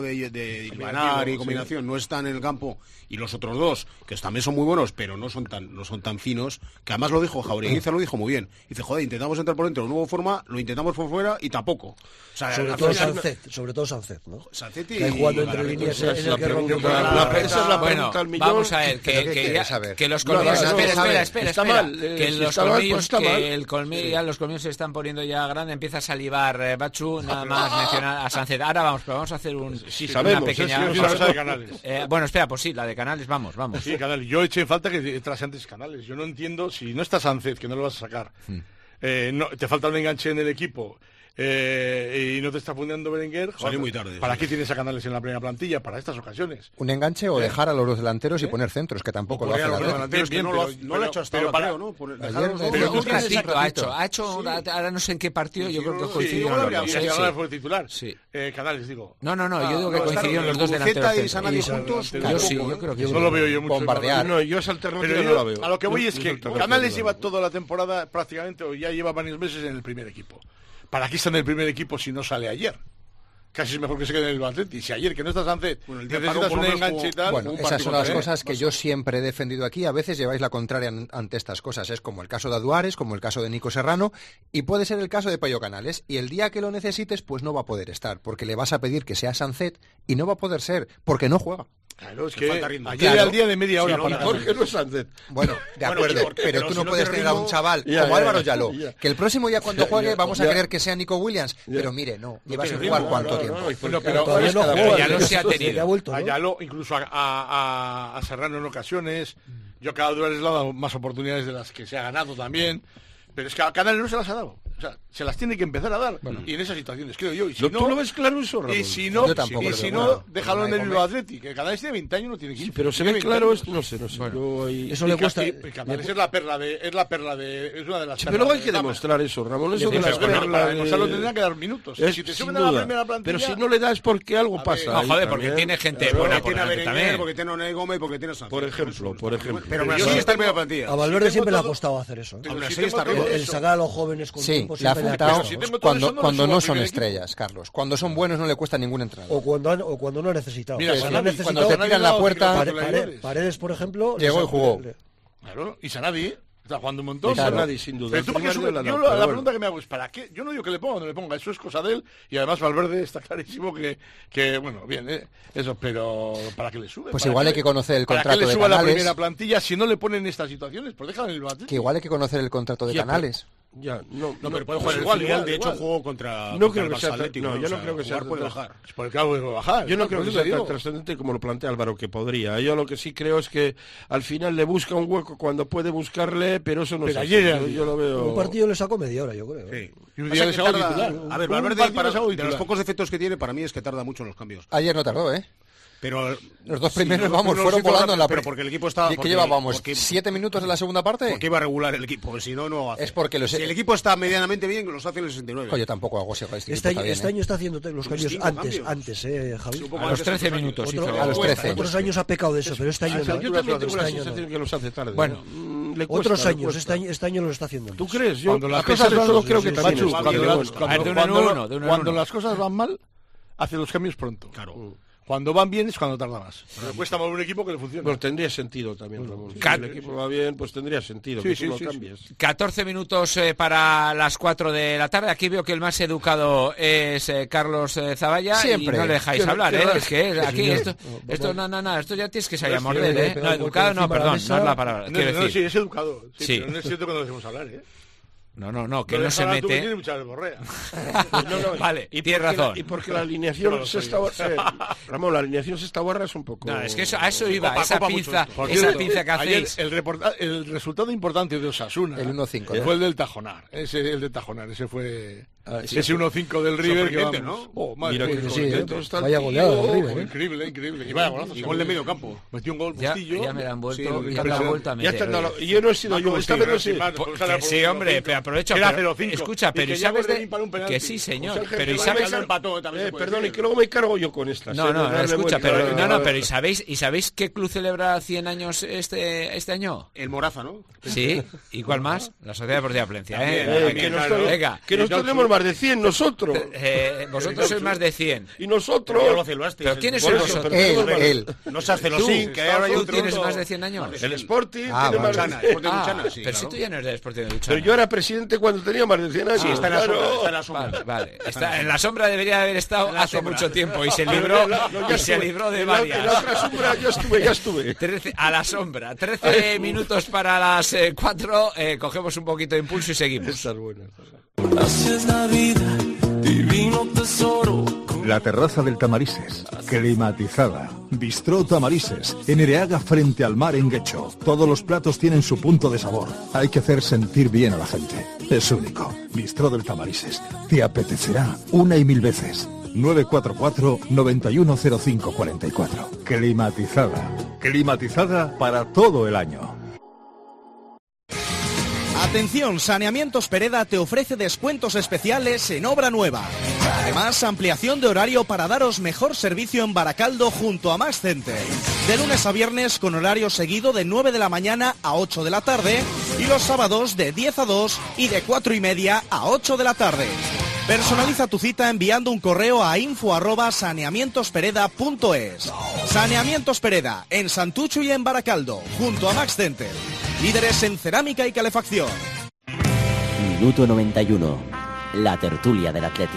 [SPEAKER 7] de hilvanar y combinación no están en el campo, y los otros dos, que también son muy buenos, pero no son tan finos, que además lo dijo Jaureguiza, lo dijo muy bien. Dice, joder, intentamos entrar por dentro de una nueva forma, lo intentamos por fuera y tampoco. O sea,
[SPEAKER 10] Sobre
[SPEAKER 7] al
[SPEAKER 10] todo
[SPEAKER 7] final-
[SPEAKER 10] Sancet, ¿no?
[SPEAKER 7] Sancet
[SPEAKER 10] Que hay jugando entre
[SPEAKER 7] Galarreta.
[SPEAKER 10] líneas
[SPEAKER 8] Esa es
[SPEAKER 10] en el
[SPEAKER 8] la
[SPEAKER 10] que rompe
[SPEAKER 8] pregunta,
[SPEAKER 10] un poco
[SPEAKER 8] esa es la
[SPEAKER 3] Bueno,
[SPEAKER 8] pregunta al millón.
[SPEAKER 3] vamos a ver,
[SPEAKER 9] ¿Pero qué
[SPEAKER 3] que
[SPEAKER 9] quieres saber?
[SPEAKER 3] que los
[SPEAKER 8] No, no,
[SPEAKER 3] colmillos...
[SPEAKER 8] no,
[SPEAKER 3] Espera.
[SPEAKER 8] mal,
[SPEAKER 3] Que
[SPEAKER 8] si
[SPEAKER 3] los
[SPEAKER 8] está mal,
[SPEAKER 3] colmillos,
[SPEAKER 8] pues está mal.
[SPEAKER 3] que el colmillo, ya los colmillos se están poniendo ya grandes, empieza a salivar Bachu, nada más mencionar a Sancet. Ahora vamos a hacer
[SPEAKER 8] Sí,
[SPEAKER 3] una
[SPEAKER 8] sabemos,
[SPEAKER 3] pequeña...
[SPEAKER 8] sí,
[SPEAKER 11] Una cosa de Canales.
[SPEAKER 3] Bueno, espera, pues sí, la de Canales, vamos.
[SPEAKER 11] Sí, Canales. Yo eché en falta que entrase antes Canales. Yo no entiendo, si no está Sánchez, que no lo vas a sacar, te falta un enganche en el equipo y no te está fundiendo Berenguer,
[SPEAKER 7] Salió muy tarde,
[SPEAKER 11] ¿para
[SPEAKER 7] sí.
[SPEAKER 11] qué tienes a Canales en la primera plantilla? Para estas ocasiones.
[SPEAKER 9] Un enganche o dejar a los dos delanteros y poner centros, que tampoco lo hace
[SPEAKER 7] Podría
[SPEAKER 9] el
[SPEAKER 7] los
[SPEAKER 9] Atlético.
[SPEAKER 7] delanteros que
[SPEAKER 11] Bien,
[SPEAKER 7] no
[SPEAKER 11] pero-
[SPEAKER 7] lo ha hecho hasta
[SPEAKER 11] pero
[SPEAKER 7] ahora,
[SPEAKER 11] para-
[SPEAKER 7] creo, ¿no? Por dejar
[SPEAKER 9] Ayer
[SPEAKER 7] a los dos.
[SPEAKER 3] Pero un
[SPEAKER 11] ¿qué
[SPEAKER 3] ratito
[SPEAKER 11] necesitas?
[SPEAKER 3] ha hecho ahora no sé en qué partido, yo creo que
[SPEAKER 11] Sí,
[SPEAKER 3] coincidieron
[SPEAKER 11] igual
[SPEAKER 3] los
[SPEAKER 11] habría-
[SPEAKER 3] dos.
[SPEAKER 11] y
[SPEAKER 3] Sí.
[SPEAKER 11] Canales fue titular.
[SPEAKER 3] Sí.
[SPEAKER 11] Canales, digo.
[SPEAKER 3] No, yo digo que
[SPEAKER 7] no,
[SPEAKER 3] coincidieron los dos
[SPEAKER 7] Guruceta
[SPEAKER 3] delanteros
[SPEAKER 7] y Sanabria
[SPEAKER 3] centros.
[SPEAKER 7] juntos,
[SPEAKER 11] Yo
[SPEAKER 3] Yo sí,
[SPEAKER 7] tampoco,
[SPEAKER 3] yo
[SPEAKER 7] ¿eh?
[SPEAKER 3] creo que sí.
[SPEAKER 11] No lo veo yo mucho.
[SPEAKER 9] Bombardear.
[SPEAKER 8] No, yo esa alternativa
[SPEAKER 11] Pero
[SPEAKER 8] no
[SPEAKER 11] yo,
[SPEAKER 8] la veo.
[SPEAKER 11] a lo que voy
[SPEAKER 8] Yo
[SPEAKER 11] es
[SPEAKER 8] esa
[SPEAKER 11] que
[SPEAKER 8] alternativa
[SPEAKER 11] Canales
[SPEAKER 8] no la
[SPEAKER 11] lleva
[SPEAKER 8] veo.
[SPEAKER 11] toda la temporada prácticamente, o ya lleva varios meses en el primer equipo. ¿Para qué está en el primer equipo si no sale ayer? Casi es mejor que se quede en el Atleti. Si ayer que no está Sánchez,
[SPEAKER 7] Bueno, el día
[SPEAKER 11] necesitas
[SPEAKER 7] paró por
[SPEAKER 11] un
[SPEAKER 7] lo menos
[SPEAKER 11] enganche y tal...
[SPEAKER 9] Bueno,
[SPEAKER 7] un
[SPEAKER 9] esas
[SPEAKER 7] partido
[SPEAKER 9] son las
[SPEAKER 7] contra él.
[SPEAKER 9] cosas que yo siempre he defendido aquí. A veces lleváis la contraria ante estas cosas. Es como el caso de Aduares, como el caso de Nico Serrano, y puede ser el caso de Pello Canales. Y el día que lo necesites, pues no va a poder estar, porque le vas a pedir que sea Sancet y no va a poder ser, porque no juega.
[SPEAKER 11] Claro, es
[SPEAKER 7] Que
[SPEAKER 11] que
[SPEAKER 7] falta ritmo.
[SPEAKER 11] ayer
[SPEAKER 9] Claro.
[SPEAKER 11] era el día de media hora
[SPEAKER 7] Sí, no,
[SPEAKER 11] para
[SPEAKER 7] y
[SPEAKER 8] ¿Por qué no es Sánchez?
[SPEAKER 9] Bueno, de
[SPEAKER 7] Bueno,
[SPEAKER 9] acuerdo,
[SPEAKER 7] ¿y por qué?
[SPEAKER 9] pero
[SPEAKER 7] Pero
[SPEAKER 9] tú
[SPEAKER 7] si
[SPEAKER 9] no
[SPEAKER 7] no
[SPEAKER 9] puedes
[SPEAKER 7] tiene
[SPEAKER 9] tener a un
[SPEAKER 7] ritmo-
[SPEAKER 9] chaval
[SPEAKER 8] Ya,
[SPEAKER 9] como
[SPEAKER 8] ya,
[SPEAKER 9] Álvaro
[SPEAKER 8] ya,
[SPEAKER 9] Yaló,
[SPEAKER 8] ya.
[SPEAKER 9] que el próximo ya cuando juegue
[SPEAKER 8] ya,
[SPEAKER 9] vamos a
[SPEAKER 8] ya.
[SPEAKER 9] querer que sea Nico Williams, pero mire, no, lleva sin
[SPEAKER 7] tiene
[SPEAKER 9] jugar
[SPEAKER 7] ritmo,
[SPEAKER 9] cuánto
[SPEAKER 8] no,
[SPEAKER 9] tiempo.
[SPEAKER 8] no, y por-
[SPEAKER 11] Bueno,
[SPEAKER 8] pero
[SPEAKER 10] todavía no
[SPEAKER 8] cada-
[SPEAKER 10] juega,
[SPEAKER 3] ya lo se ha
[SPEAKER 10] ya
[SPEAKER 3] tenido.
[SPEAKER 10] ha vuelto, ¿no?
[SPEAKER 11] A Yalo, incluso a Serrano en ocasiones. Yo a cada Duales le he dado más oportunidades de las que se ha ganado también. Pero es que a Canales no se las ha dado. O sea, se las tiene que empezar a dar. Y en esas situaciones, creo yo. Y si no,
[SPEAKER 8] ¿tú lo ves claro eso, Ramón?
[SPEAKER 11] Y si no, déjalo en el Bilbao Athletic, que Canales tiene 20 años, no tiene 15.
[SPEAKER 8] Sí, pero se ve claro esto, no sé. Bueno,
[SPEAKER 10] eso le cuesta.
[SPEAKER 11] Canales es una de las.
[SPEAKER 8] Sí, pero luego hay que demostrar eso, Ramón. Eso de las
[SPEAKER 11] perlas. O sea, lo tendrían que dar minutos. Si te suben a la primera plantilla.
[SPEAKER 8] Pero si no le das, porque algo pasa.
[SPEAKER 3] No, joder, porque tiene gente buena.
[SPEAKER 7] Porque tiene a Berenguer, porque tiene a Unai Gómez, porque tiene a Sánchez.
[SPEAKER 8] Por ejemplo.
[SPEAKER 7] Pero yo sí está en primera plantilla.
[SPEAKER 10] A Valverde siempre le ha costado hacer eso. El sacar a los jóvenes con tiempo
[SPEAKER 9] le ha faltado cuando no son
[SPEAKER 10] estrellas,
[SPEAKER 9] Carlos. Cuando son buenos no le cuesta ningún entrenador.
[SPEAKER 10] O cuando no ha necesitado.
[SPEAKER 11] Mira,
[SPEAKER 9] cuando te tiran la puerta.
[SPEAKER 10] Paredes, por ejemplo,
[SPEAKER 9] llegó y jugó.
[SPEAKER 11] Claro, y Sanadi está jugando un montón.
[SPEAKER 8] Sanadi, sin duda.
[SPEAKER 11] Pero la pregunta que me hago es, ¿para qué? Yo no digo que le ponga o no le ponga, eso es cosa de él. Y además Valverde está clarísimo que bueno, bien, eso, pero ¿para qué le sube?
[SPEAKER 9] Pues igual hay que conocer el contrato de Canales.
[SPEAKER 11] ¿Para qué le suba la primera plantilla si no le ponen estas situaciones? Pues déjalo en el debate.
[SPEAKER 9] Que igual hay que conocer el contrato de Canales.
[SPEAKER 7] Pero puede jugar igual. De hecho, jugó contra.
[SPEAKER 8] No creo que sea.
[SPEAKER 7] No, yo no creo que sea.
[SPEAKER 11] Puede bajar. Por el cabo puede bajar.
[SPEAKER 8] Yo no creo que sea tan trascendente como lo plantea Álvaro, que podría. Yo lo que sí creo es que al final le busca un hueco cuando puede buscarle, pero eso no es así. Yo lo veo.
[SPEAKER 10] Un partido le sacó media hora, yo creo.
[SPEAKER 7] Sí.
[SPEAKER 11] Y un día le sacó titular.
[SPEAKER 7] A ver, Valverde, de los pocos defectos que tiene, para mí es que tarda mucho en los cambios.
[SPEAKER 9] Ayer no tardó, ¿eh?
[SPEAKER 7] Pero
[SPEAKER 9] los dos primeros, fueron volando en la
[SPEAKER 7] pero porque el equipo estaba.
[SPEAKER 9] ¿Qué llevábamos? ¿7 minutos en la segunda parte?
[SPEAKER 7] Porque iba a regular el equipo, si no hace.
[SPEAKER 9] Es porque
[SPEAKER 7] si el equipo está medianamente bien, los hace en el 69.
[SPEAKER 9] Oye, tampoco hago si
[SPEAKER 10] este año está haciendo los cambios antes, Javi.
[SPEAKER 3] A los 13 minutos.
[SPEAKER 9] A los 13.
[SPEAKER 10] Otros años ha pecado de eso, pero este año no.
[SPEAKER 8] Yo también tengo la sensación que los hace tarde.
[SPEAKER 3] Bueno,
[SPEAKER 10] otros años, este año lo está haciendo.
[SPEAKER 8] ¿Tú crees?
[SPEAKER 11] Yo
[SPEAKER 8] cuando las cosas van creo que también.
[SPEAKER 11] Cuando las cosas van mal, hace los cambios pronto.
[SPEAKER 7] Claro.
[SPEAKER 11] Cuando van bien es cuando tarda más. Pero le cuesta mover un equipo que le funcione.
[SPEAKER 8] Pues tendría sentido también, Ramón. Si el equipo va bien, pues tendría sentido que tú lo cambies.
[SPEAKER 3] 14 minutos para las 4 de la tarde. Aquí veo que el más educado es Carlos Zavalla.
[SPEAKER 9] Siempre.
[SPEAKER 3] Y no le dejáis hablar, ¿eh? Es que aquí esto ya tienes que salir a morder, ¿eh? No, educado no, perdón, no es la palabra.
[SPEAKER 11] No, sí, es educado. Sí. Pero no es cierto que no dejemos hablar, ¿eh?
[SPEAKER 3] No, que no se mete.
[SPEAKER 11] Tiene mucha verborrea.
[SPEAKER 3] Vale, y tienes razón.
[SPEAKER 8] Y porque la alineación se está Ramón, la alineación se está borra es un poco.
[SPEAKER 3] No, es que a eso iba, esa pinza que hacéis.
[SPEAKER 11] El resultado importante de Osasuna,
[SPEAKER 9] el 1-5,
[SPEAKER 11] fue el del Tajonar. Ese fue ese 1-5 del River que vamos,
[SPEAKER 7] ¿no?
[SPEAKER 8] Mira que contento está.
[SPEAKER 10] Vaya goleada del River.
[SPEAKER 11] Increíble. Y vaya golazo.
[SPEAKER 7] Y gol de medio campo.
[SPEAKER 11] Metió un gol Bustillo.
[SPEAKER 3] Ya me la han vuelto a meter.
[SPEAKER 8] Yo no he sido yo, esta vez no sé.
[SPEAKER 3] Sí, hombre, pero aprovecho. Escucha, pero ¿y sabes que sí, señor? Pero ¿y sabes?
[SPEAKER 8] Perdón, y que luego me cargo yo con estas.
[SPEAKER 3] No, escucha, pero ¿y sabéis qué club celebra 100 años este año?
[SPEAKER 7] El Moraza, ¿no?
[SPEAKER 3] Sí. ¿Y cuál más? La Sociedad Deportiva Palencia.
[SPEAKER 8] Que nosotros tenemos más de 100 nosotros.
[SPEAKER 3] Vosotros sois más de 100.
[SPEAKER 8] Y nosotros.
[SPEAKER 3] ¿Pero quiénes sois vosotros?
[SPEAKER 9] Él.
[SPEAKER 7] No se hace los sin, que ahora
[SPEAKER 3] ¿Tú tienes más de 100 años?
[SPEAKER 8] El Sporting tiene más de 100.
[SPEAKER 3] Pero si tú ya no eres del Sporting de Luchana.
[SPEAKER 8] Pero yo era presidente cuando tenía más de 100 años.
[SPEAKER 7] Sí, está en la sombra.
[SPEAKER 3] Vale. En la sombra debería haber estado hace mucho tiempo y se libró de varias.
[SPEAKER 8] En la otra sombra ya estuve.
[SPEAKER 3] 13, a la sombra. 13 minutos para las 4. Cogemos un poquito de impulso y seguimos.
[SPEAKER 8] Estas buenas.
[SPEAKER 12] La terraza del Tamarises, climatizada. Bistró Tamarises, en Ereaga frente al mar en Guecho. Todos los platos tienen su punto de sabor. Hay que hacer sentir bien a la gente. Es único. Bistró del Tamarises. Te apetecerá 1 y 1000 veces. 944 910544. Climatizada. Climatizada para todo el año.
[SPEAKER 13] Atención, Saneamientos Pereda te ofrece descuentos especiales en obra nueva. Además, ampliación de horario para daros mejor servicio en Baracaldo junto a Max Center. De lunes a viernes con horario seguido de 9 de la mañana a 8 de la tarde y los sábados de 10 a 2 y de 4:30 a 8 de la tarde. Personaliza tu cita enviando un correo a info@saneamientospereda.es. Saneamientos Pereda, en Santucho y en Baracaldo, junto a Max Center. Líderes en cerámica y calefacción.
[SPEAKER 1] Minuto 91. La tertulia del Atleti.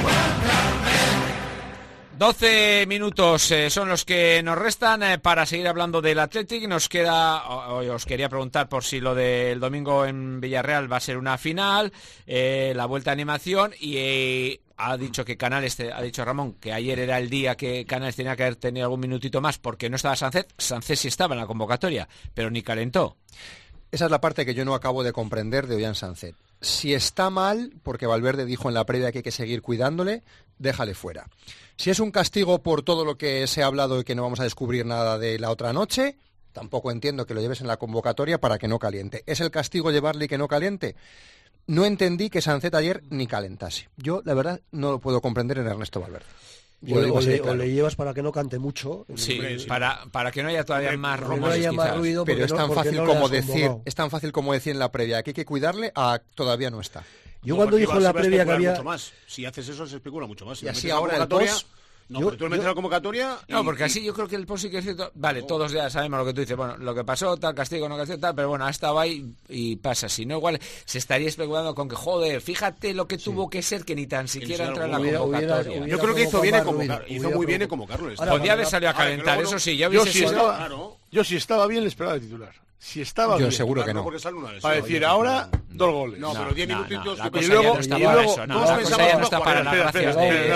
[SPEAKER 3] 12 minutos son los que nos restan para seguir hablando del Athletic. Nos queda, os quería preguntar por si lo del domingo en Villarreal va a ser una final, la vuelta a animación y ha dicho que Canales, ha dicho Ramón que ayer era el día que Canales tenía que haber tenido algún minutito más porque no estaba Sánchez. Sánchez sí estaba en la convocatoria, pero ni calentó.
[SPEAKER 9] Esa es la parte que yo no acabo de comprender de Ollán Sánchez. si está mal, porque Valverde dijo en la previa que hay que seguir cuidándole, déjale fuera. Si es un castigo por todo lo que se ha hablado y que no vamos a descubrir nada de la otra noche, tampoco entiendo que lo lleves en la convocatoria para que no caliente. ¿Es el castigo llevarle y que no caliente? No entendí que Sancet ayer ni calentase. Yo, la verdad, no lo puedo comprender en Ernesto Valverde.
[SPEAKER 10] O le llevas para que no cante mucho.
[SPEAKER 3] Sí, para que no haya todavía más rumores,
[SPEAKER 10] ruido.
[SPEAKER 9] Pero es tan fácil como decir en la previa que hay que cuidarle, todavía no está.
[SPEAKER 10] Yo cuando dijo en la previa que había...
[SPEAKER 7] Mucho más. Si haces eso se especula mucho más. Si
[SPEAKER 9] y así ahora el post...
[SPEAKER 7] No, pero tú le metes la convocatoria...
[SPEAKER 3] No, porque así yo creo que el post sí que es cierto... Vale, todos ya sabemos lo que tú dices. Bueno, lo que pasó, tal castigo, no castigo, tal... Pero bueno, ha estado ahí y pasa. Si no, igual se estaría especulando con que, joder, fíjate lo que tuvo que ser que ni tan siquiera entra en la convocatoria.
[SPEAKER 7] Yo creo que hizo bien en convocarlo. Hizo muy bien en convocarlo.
[SPEAKER 3] Podía haber salido a calentar, eso sí.
[SPEAKER 11] Yo si estaba bien le esperaba de titular. Si estaba
[SPEAKER 9] yo
[SPEAKER 11] bien,
[SPEAKER 9] seguro que no.
[SPEAKER 11] Para decir ahora 2 goles.
[SPEAKER 7] No, pero 10 minutitos.
[SPEAKER 3] Y luego todos pensábamos está para las gracias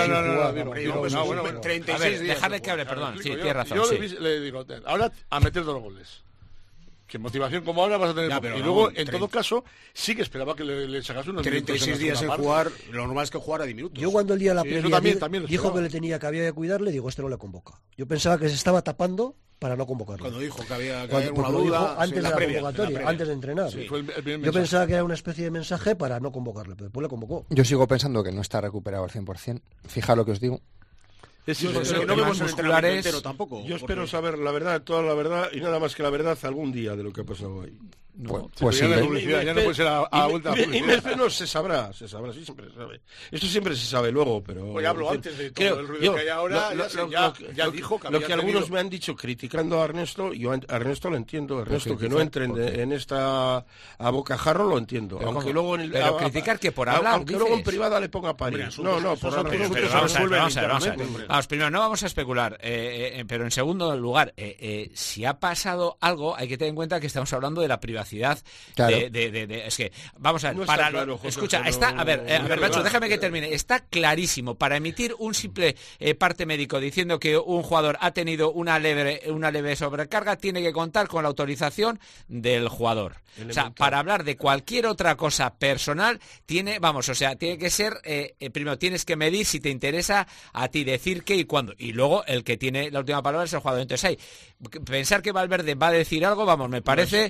[SPEAKER 11] no, 36 días.
[SPEAKER 3] Dejarle que hable, perdón. Sí, tiene razón.
[SPEAKER 11] Yo le digo, ahora a meter 2 goles. Que motivación como ahora vas a tener. Y luego, en todo caso, sí que esperaba que le sacase unos
[SPEAKER 7] 36 días en jugar, lo normal es que jugara 10 minutos.
[SPEAKER 10] Yo cuando el día de la previa
[SPEAKER 11] también
[SPEAKER 10] dijo que que había que cuidarle, digo, este no le convoca. Yo pensaba que se estaba tapando para no convocarlo.
[SPEAKER 7] Cuando dijo que había una duda
[SPEAKER 10] antes de la convocatoria, antes de entrenar.
[SPEAKER 11] Sí, fue el
[SPEAKER 10] yo pensaba que era una especie de mensaje para no convocarle, pero después le convocó.
[SPEAKER 9] Yo sigo pensando que no está recuperado al 100%. Fijaos lo que os digo.
[SPEAKER 7] No vemos el entrenamiento entero tampoco.
[SPEAKER 8] Yo espero saber la verdad, toda la verdad y nada más que la verdad algún día de lo que ha pasado ahí.
[SPEAKER 9] Pues sí,
[SPEAKER 11] ya no puede ser a vuelta.
[SPEAKER 8] No, se sabrá, sí, siempre se sabe. Esto siempre se sabe luego, pero...
[SPEAKER 11] Pues hablo antes de todo el ruido que hay ahora, ya dijo que
[SPEAKER 8] lo que algunos me han dicho criticando a Ernesto, yo a Ernesto lo entiendo, Ernesto que no entre en esta a bocajarro lo entiendo,
[SPEAKER 3] pero
[SPEAKER 8] aunque luego
[SPEAKER 3] pero criticar que por hablar,
[SPEAKER 8] aunque luego en privada le ponga paris. No, por
[SPEAKER 3] vamos a ver. Vamos, primero, no vamos a especular, pero en segundo lugar, si ha pasado algo, hay que tener en cuenta que estamos hablando de la privacidad. Claro. Es que, vamos a ver, escucha, a ver, Nacho, déjame que termine. Está clarísimo, para emitir un simple parte médico diciendo que un jugador ha tenido una leve sobrecarga, tiene que contar con la autorización del jugador. O sea, para hablar de cualquier otra cosa personal, tiene que ser, primero tienes que medir si te interesa a ti decir qué y cuándo. Y luego el que tiene la última palabra es el jugador. Entonces pensar que Valverde va a decir algo, me parece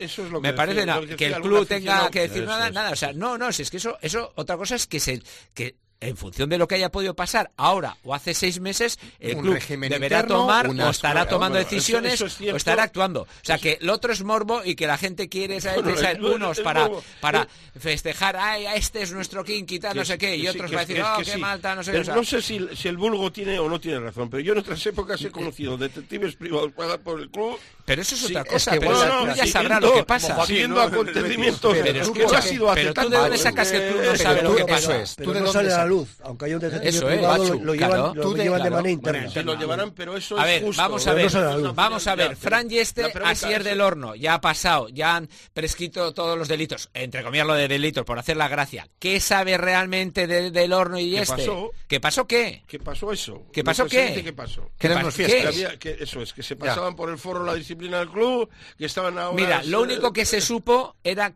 [SPEAKER 3] que el club tenga que decir nada. O sea, no, si es que eso otra cosa es que en función de lo que haya podido pasar ahora o hace 6 meses, el club deberá tomar o estará tomando decisiones o estará actuando. O sea, que lo otro es morbo y que la gente quiere saber unos para festejar, este es nuestro king, quitar no sé qué, y otros para decir, qué malta, no sé qué.
[SPEAKER 8] No sé si el vulgo tiene o no tiene razón, pero yo en otras épocas he conocido detectives privados pagados por el club.
[SPEAKER 3] Pero eso es otra cosa, pero ya sabrá lo que pasa.
[SPEAKER 8] Haciendo acontecimientos.
[SPEAKER 3] Pero tú de dónde sacas que el club no sabe lo que pasa.
[SPEAKER 10] Tú de dónde sale la luz, aunque haya un detective privado, lo llevan de manera interna.
[SPEAKER 8] Se lo llevarán, pero eso
[SPEAKER 3] es
[SPEAKER 8] justo.
[SPEAKER 3] Vamos a ver, Fran Yeste, Asier del Horno, ya ha pasado, ya han prescrito todos los delitos, entre comillas lo de delitos, por hacer la gracia. ¿Qué sabe realmente del Horno y Yeste? ¿Qué pasó qué?
[SPEAKER 8] ¿Qué pasó eso?
[SPEAKER 3] ¿Qué pasó qué?
[SPEAKER 8] ¿Qué pasó?
[SPEAKER 3] ¿Qué?
[SPEAKER 8] Eso es, que se pasaban por el forro la disciplina del club, que estaban ahora...
[SPEAKER 3] Mira, lo único que se supo era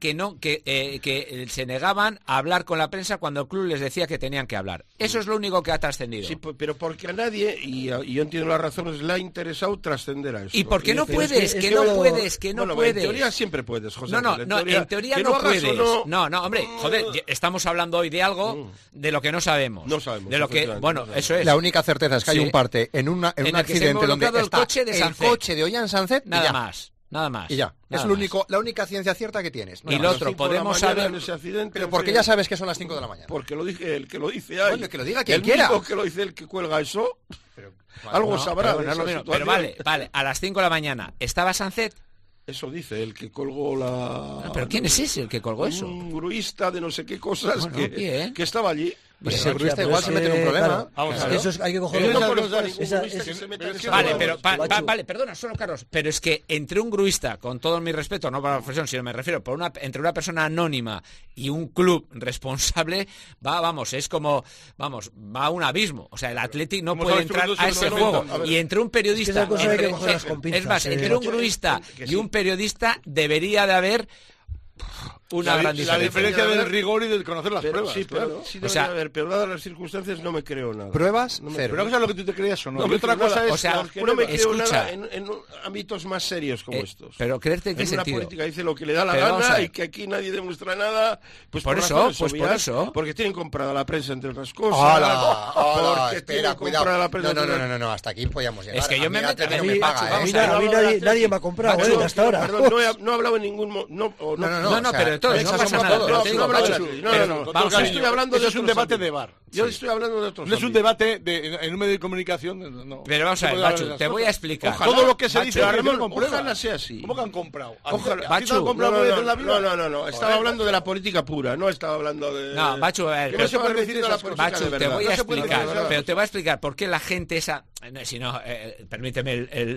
[SPEAKER 3] que se negaban a hablar con la prensa cuando el club les decía que tenían que hablar. Eso es lo único que ha trascendido.
[SPEAKER 8] Sí, pero porque a nadie, y yo entiendo las razones, le ha interesado trascender a eso.
[SPEAKER 3] ¿Y por qué no puedes? Que no puedes.
[SPEAKER 8] En teoría siempre puedes, José.
[SPEAKER 3] No, en teoría no puedes. No, hombre, joder, estamos hablando hoy de algo de lo que no sabemos.
[SPEAKER 8] No sabemos.
[SPEAKER 3] De lo que, eso es.
[SPEAKER 9] La única certeza es que hay un parte en un accidente donde está el coche de Ollán Sánchez,
[SPEAKER 3] nada más. Y ya.
[SPEAKER 9] Es la única ciencia cierta que tienes.
[SPEAKER 3] Y lo otro, podemos saber...
[SPEAKER 9] Pero porque ya sabes que son las 5 de la mañana.
[SPEAKER 8] Porque lo dije el que lo dice ahí.
[SPEAKER 9] Bueno, que lo diga quien quiera.
[SPEAKER 8] El que lo dice el que cuelga eso, algo sabrá.
[SPEAKER 3] Pero vale, a las 5 de la mañana, ¿estaba Sánchez?
[SPEAKER 8] Eso dice el que colgó la...
[SPEAKER 3] ¿Pero quién es ese el que colgó eso?
[SPEAKER 8] Un gruista de no sé qué cosas que estaba allí.
[SPEAKER 9] Pues ese gruista igual se mete en un problema.
[SPEAKER 10] Eso hay que cogerlo.
[SPEAKER 3] Vale, perdona, solo Carlos. Pero es que entre un gruista, con todo mi respeto, no para la profesión, sino me refiero, entre una persona anónima y un club responsable, va a un abismo. O sea, el Athletic no puede entrar a ese juego. Y entre un periodista, es más, entre un gruista y un periodista debería de haber una gran diferencia.
[SPEAKER 11] La diferencia del rigor y del conocer las pruebas.
[SPEAKER 8] Sí,
[SPEAKER 11] claro.
[SPEAKER 8] Sí, pero dadas las circunstancias no me creo nada.
[SPEAKER 9] ¿Pruebas?
[SPEAKER 8] No
[SPEAKER 9] Cero.
[SPEAKER 11] Pero una cosa es lo que tú te creías o no.
[SPEAKER 8] No,
[SPEAKER 11] Y otra cosa es...
[SPEAKER 3] O sea,
[SPEAKER 8] que no me creo
[SPEAKER 3] escucha,
[SPEAKER 8] nada en ámbitos más serios como estos.
[SPEAKER 3] Pero creerte en qué
[SPEAKER 8] en una
[SPEAKER 3] sentido.
[SPEAKER 8] política dice lo que le da la
[SPEAKER 3] Pero vamos a
[SPEAKER 8] gana
[SPEAKER 3] ver.
[SPEAKER 8] y que aquí nadie demuestra nada. Pues
[SPEAKER 3] Por eso,
[SPEAKER 8] razones
[SPEAKER 3] pues por
[SPEAKER 8] obvias,
[SPEAKER 3] eso.
[SPEAKER 8] Porque tienen comprada la prensa, entre otras cosas.
[SPEAKER 9] Hola,
[SPEAKER 8] porque
[SPEAKER 9] espera,
[SPEAKER 8] tienen
[SPEAKER 9] cuidado.
[SPEAKER 8] comprada la prensa.
[SPEAKER 9] No, hasta aquí podíamos llegar.
[SPEAKER 3] Es que yo me meto
[SPEAKER 9] a mí
[SPEAKER 10] nadie me ha comprado,
[SPEAKER 8] Macho,
[SPEAKER 10] hasta ahora.
[SPEAKER 8] Perdón, no he hablado en ningún...
[SPEAKER 3] No, pero de todo, no pasa nada.
[SPEAKER 8] Vamos, yo estoy hablando de
[SPEAKER 11] es un debate de bar.
[SPEAKER 8] Yo estoy hablando de otros.
[SPEAKER 11] No es un debate en un medio de comunicación. No.
[SPEAKER 3] Pero vamos a ver, Bachu, te voy a explicar.
[SPEAKER 11] Todo lo que se dice
[SPEAKER 8] ojalá sea así.
[SPEAKER 11] ¿Cómo que han comprado?
[SPEAKER 8] Ojalá.
[SPEAKER 3] Bachu,
[SPEAKER 8] No. Estaba hablando de la política pura, no estaba hablando de...
[SPEAKER 3] No, Bachu, a ver,
[SPEAKER 8] ¿Qué me se puede decir de la política
[SPEAKER 3] Bachu,
[SPEAKER 8] de
[SPEAKER 3] te
[SPEAKER 8] verdad?
[SPEAKER 3] voy a
[SPEAKER 8] No se puede
[SPEAKER 3] explicar,
[SPEAKER 8] decir de verdad.
[SPEAKER 3] pero te voy a explicar por qué la gente esa, si no, permíteme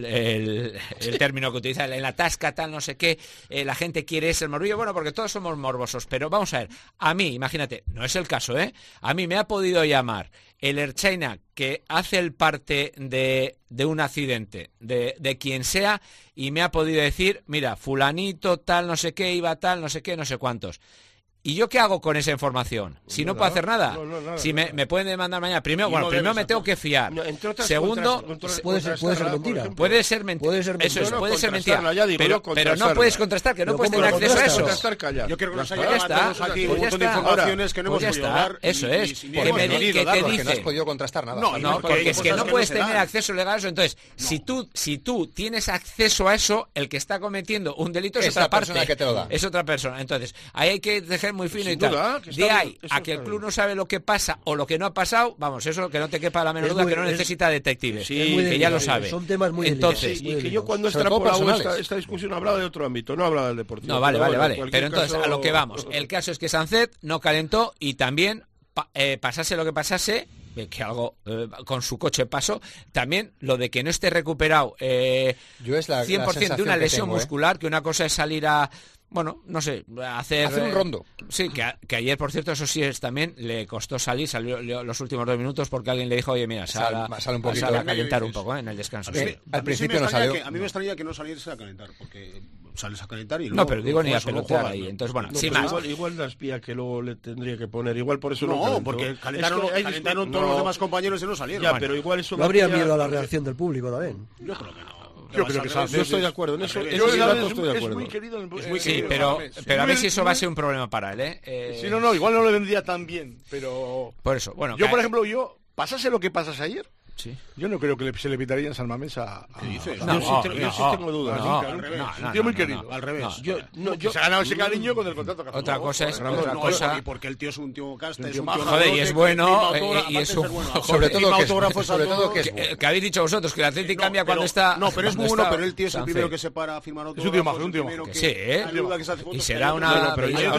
[SPEAKER 3] el término que utiliza, en la tasca tal, no sé qué, la gente quiere ese morbillo, bueno, porque todos somos morbosos, pero vamos a ver, a mí, imagínate, no es el caso, a mí me ha podido llamar el Ertzaina que hace el parte de un accidente, de quien sea, y me ha podido decir, mira, fulanito, tal, no sé qué, iba tal, no sé qué, no sé cuántos. ¿Y yo qué hago con esa información? Si no puedo hacer nada. Si me pueden demandar mañana. Primero me tengo que fiar. Segundo,
[SPEAKER 10] puede ser mentira.
[SPEAKER 3] Puede ser mentira. Eso es, puede ser mentira. Pero no puedes contrastar, que no puedes tener acceso a eso.
[SPEAKER 7] Yo creo que nos ha
[SPEAKER 3] Ya
[SPEAKER 7] llegado a
[SPEAKER 3] está.
[SPEAKER 7] todos aquí un
[SPEAKER 3] Pues ya
[SPEAKER 7] montón de
[SPEAKER 3] está.
[SPEAKER 7] informaciones que no hemos podido dar.
[SPEAKER 3] Eso es.
[SPEAKER 7] Que
[SPEAKER 3] Que te
[SPEAKER 9] que no has
[SPEAKER 3] dice.
[SPEAKER 9] podido contrastar nada.
[SPEAKER 3] No, porque es que no puedes tener acceso legal a eso. Entonces, si tú tienes acceso a eso, el que está cometiendo un delito es otra parte.
[SPEAKER 9] Que te lo da.
[SPEAKER 3] Es otra persona. Entonces, ahí hay que dejar muy fino y tal. De ahí a que el club no sabe lo que pasa o lo que no ha pasado, vamos, eso que no te quepa la menor duda, que no necesita detectives, que ya lo sabe.
[SPEAKER 10] Son temas muy
[SPEAKER 3] entonces,
[SPEAKER 8] y que yo cuando extrapolaba esta discusión hablaba de otro ámbito, no hablaba del deportivo.
[SPEAKER 3] No, vale. Pero entonces, a lo que vamos. El caso es que Sancet no calentó y también, pasase lo que pasase, que algo con su coche pasó, también lo de que no esté recuperado 100% de una lesión muscular, que una cosa es salir a... Bueno, no sé, hacer
[SPEAKER 9] un rondo.
[SPEAKER 3] Sí, que ayer, por cierto, eso sí es también, le costó salió los últimos 2 minutos porque alguien le dijo, oye, mira, sal un poquito a calentar un poco en el descanso.
[SPEAKER 9] Al principio no salió.
[SPEAKER 7] A mí me extraña que no saliese a calentar, porque sales a calentar y luego...
[SPEAKER 3] No, pero digo ni a pelotear ahí, entonces bueno, sin más.
[SPEAKER 8] Igual la espía que luego le tendría que poner, igual por eso
[SPEAKER 7] no porque calentaron todos los demás compañeros y no salieron.
[SPEAKER 8] Ya, pero igual eso...
[SPEAKER 10] No habría miedo a la reacción del público también.
[SPEAKER 7] Yo creo que no.
[SPEAKER 11] Yo creo que
[SPEAKER 8] yo estoy de acuerdo en eso.
[SPEAKER 11] Es muy querido.
[SPEAKER 3] Sí, pero a ver si eso va a ser un problema para él,
[SPEAKER 11] Sí, no, igual no le vendría tan bien, pero...
[SPEAKER 3] Por eso, bueno...
[SPEAKER 11] Yo, por ejemplo, pasase lo que pasase ayer,
[SPEAKER 3] sí.
[SPEAKER 11] Yo no creo que se le pitaría en San Mamés a...
[SPEAKER 7] ¿Qué dices?
[SPEAKER 8] Yo sí tengo dudas.
[SPEAKER 11] Un tío muy querido.
[SPEAKER 7] Al revés.
[SPEAKER 11] Se ha ganado ese cariño con el contrato que ha
[SPEAKER 3] Otra cosa es... Otra cosa...
[SPEAKER 7] Y porque el tío es un tío casta, es un
[SPEAKER 3] tío... Joder, y es bueno, y es un...
[SPEAKER 9] Sobre todo
[SPEAKER 3] que habéis dicho vosotros, que el Atlético cambia cuando está...
[SPEAKER 7] No, pero es muy bueno, pero el tío es el primero que se para a firmar autógrafos.
[SPEAKER 11] Es un tío majo,
[SPEAKER 3] Sí, y será una...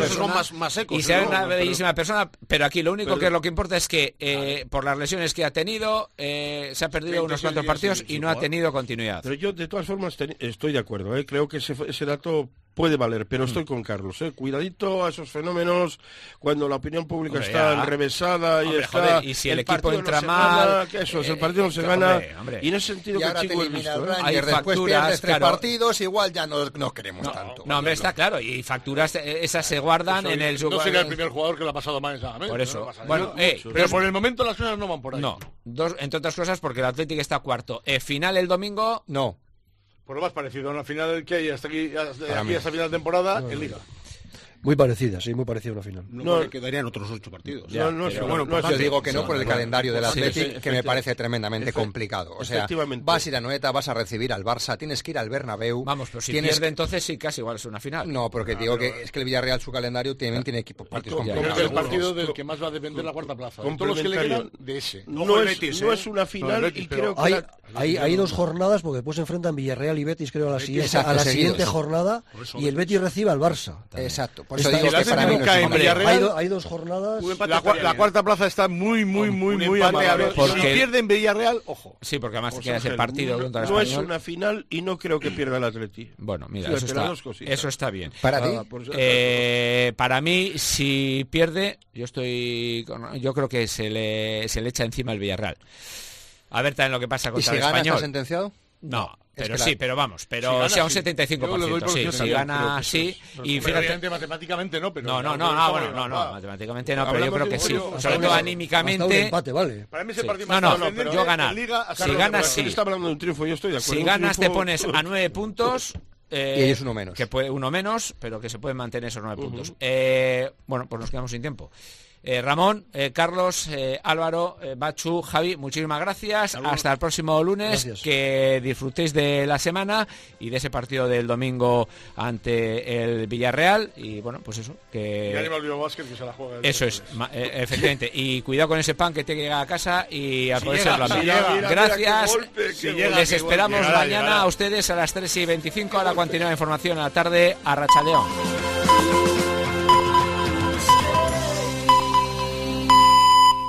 [SPEAKER 3] Y será una bellísima persona, pero aquí lo único que importa es que por las lesiones que ha tenido se ha perdido unos cuantos partidos y no ha tenido continuidad.
[SPEAKER 8] Pero yo de todas formas estoy de acuerdo, creo que ese dato puede valer, pero estoy con Carlos, cuidadito a esos fenómenos cuando la opinión pública está enrevesada
[SPEAKER 3] y si el equipo entra mal,
[SPEAKER 8] el partido no se gana, y en ese sentido
[SPEAKER 9] y ahora
[SPEAKER 8] que
[SPEAKER 9] te elimina el
[SPEAKER 3] hay
[SPEAKER 9] después
[SPEAKER 3] facturas,
[SPEAKER 9] pierdes 3 partidos, igual ya no queremos tanto.
[SPEAKER 3] No, hombre, está claro, y facturas esas se guardan en el...
[SPEAKER 11] No sería el primer jugador que le ha pasado mal esa vez.
[SPEAKER 3] Por eso,
[SPEAKER 11] pero por el momento las cosas no van por ahí.
[SPEAKER 3] No, entre otras cosas porque el Atlético está cuarto. Final el domingo, no.
[SPEAKER 11] Por lo más parecido a una final que hay hasta final de temporada en Liga.
[SPEAKER 10] Muy parecida, sí, muy parecida a una final.
[SPEAKER 7] No, quedarían otros 8 partidos.
[SPEAKER 9] Yo digo que no por el calendario del Athletic, que me parece tremendamente complicado. O sea, vas a ir a Anoeta, vas a recibir al Barça, tienes que ir al Bernabéu.
[SPEAKER 3] Vamos, pero si pierde entonces sí, casi igual es una final.
[SPEAKER 9] No, porque digo que es que el Villarreal, su calendario, tiene equipos partidos complicados.
[SPEAKER 11] Es el partido del que más va a depender la cuarta plaza. Todos los que le quedan de ese.
[SPEAKER 8] No es una final y creo que...
[SPEAKER 10] Hay 2 jornadas, porque después se enfrentan Villarreal y Betis, creo, a la siguiente jornada, y el Betis recibe al Barça.
[SPEAKER 9] Exacto. Por eso digo que para mí
[SPEAKER 10] hay 2 jornadas.
[SPEAKER 11] La cuarta plaza está muy amable. Si pierden Villarreal, ojo.
[SPEAKER 3] Sí, porque además queda ese partido contra el
[SPEAKER 8] Español.
[SPEAKER 3] Español.
[SPEAKER 8] No es una final y no creo que pierda el Atleti.
[SPEAKER 3] Bueno, mira, eso está bien.
[SPEAKER 9] ¿Para ti?
[SPEAKER 3] Para mí, si pierde, yo creo que se le echa encima el Villarreal. A ver también lo que pasa contra el Español.
[SPEAKER 9] ¿Y si gana está sentenciado?
[SPEAKER 3] No, Pero sí, pero vamos, pero si a un 75%, sí, si gana, sí, y fíjate...
[SPEAKER 11] matemáticamente no, pero...
[SPEAKER 3] No, matemáticamente no, pero yo creo que sí, sobre todo anímicamente...
[SPEAKER 11] Para mí ese partido
[SPEAKER 3] pero yo ganar, si ganas, sí.
[SPEAKER 8] Está hablando de un triunfo, yo estoy de acuerdo.
[SPEAKER 3] Si ganas te pones a 9 puntos...
[SPEAKER 9] y ellos uno menos.
[SPEAKER 3] Que puede, uno menos, pero que se pueden mantener esos 9 puntos. Bueno, pues nos quedamos sin tiempo. Ramón, Carlos, Álvaro, Bachu, Javi, muchísimas gracias. Hasta el próximo lunes. Gracias. Que disfrutéis de la semana y de ese partido del domingo ante el Villarreal. Y bueno, pues eso. Que...
[SPEAKER 11] Y ánimo al Bilbao-Basket, que se la juega.
[SPEAKER 3] Eso es, efectivamente. Y cuidado con ese pan que te llega a casa y al poder ser la Gracias. Les esperamos mañana a ustedes a las 3:25. Ahora continúa la información a la tarde. Arratsaldeon.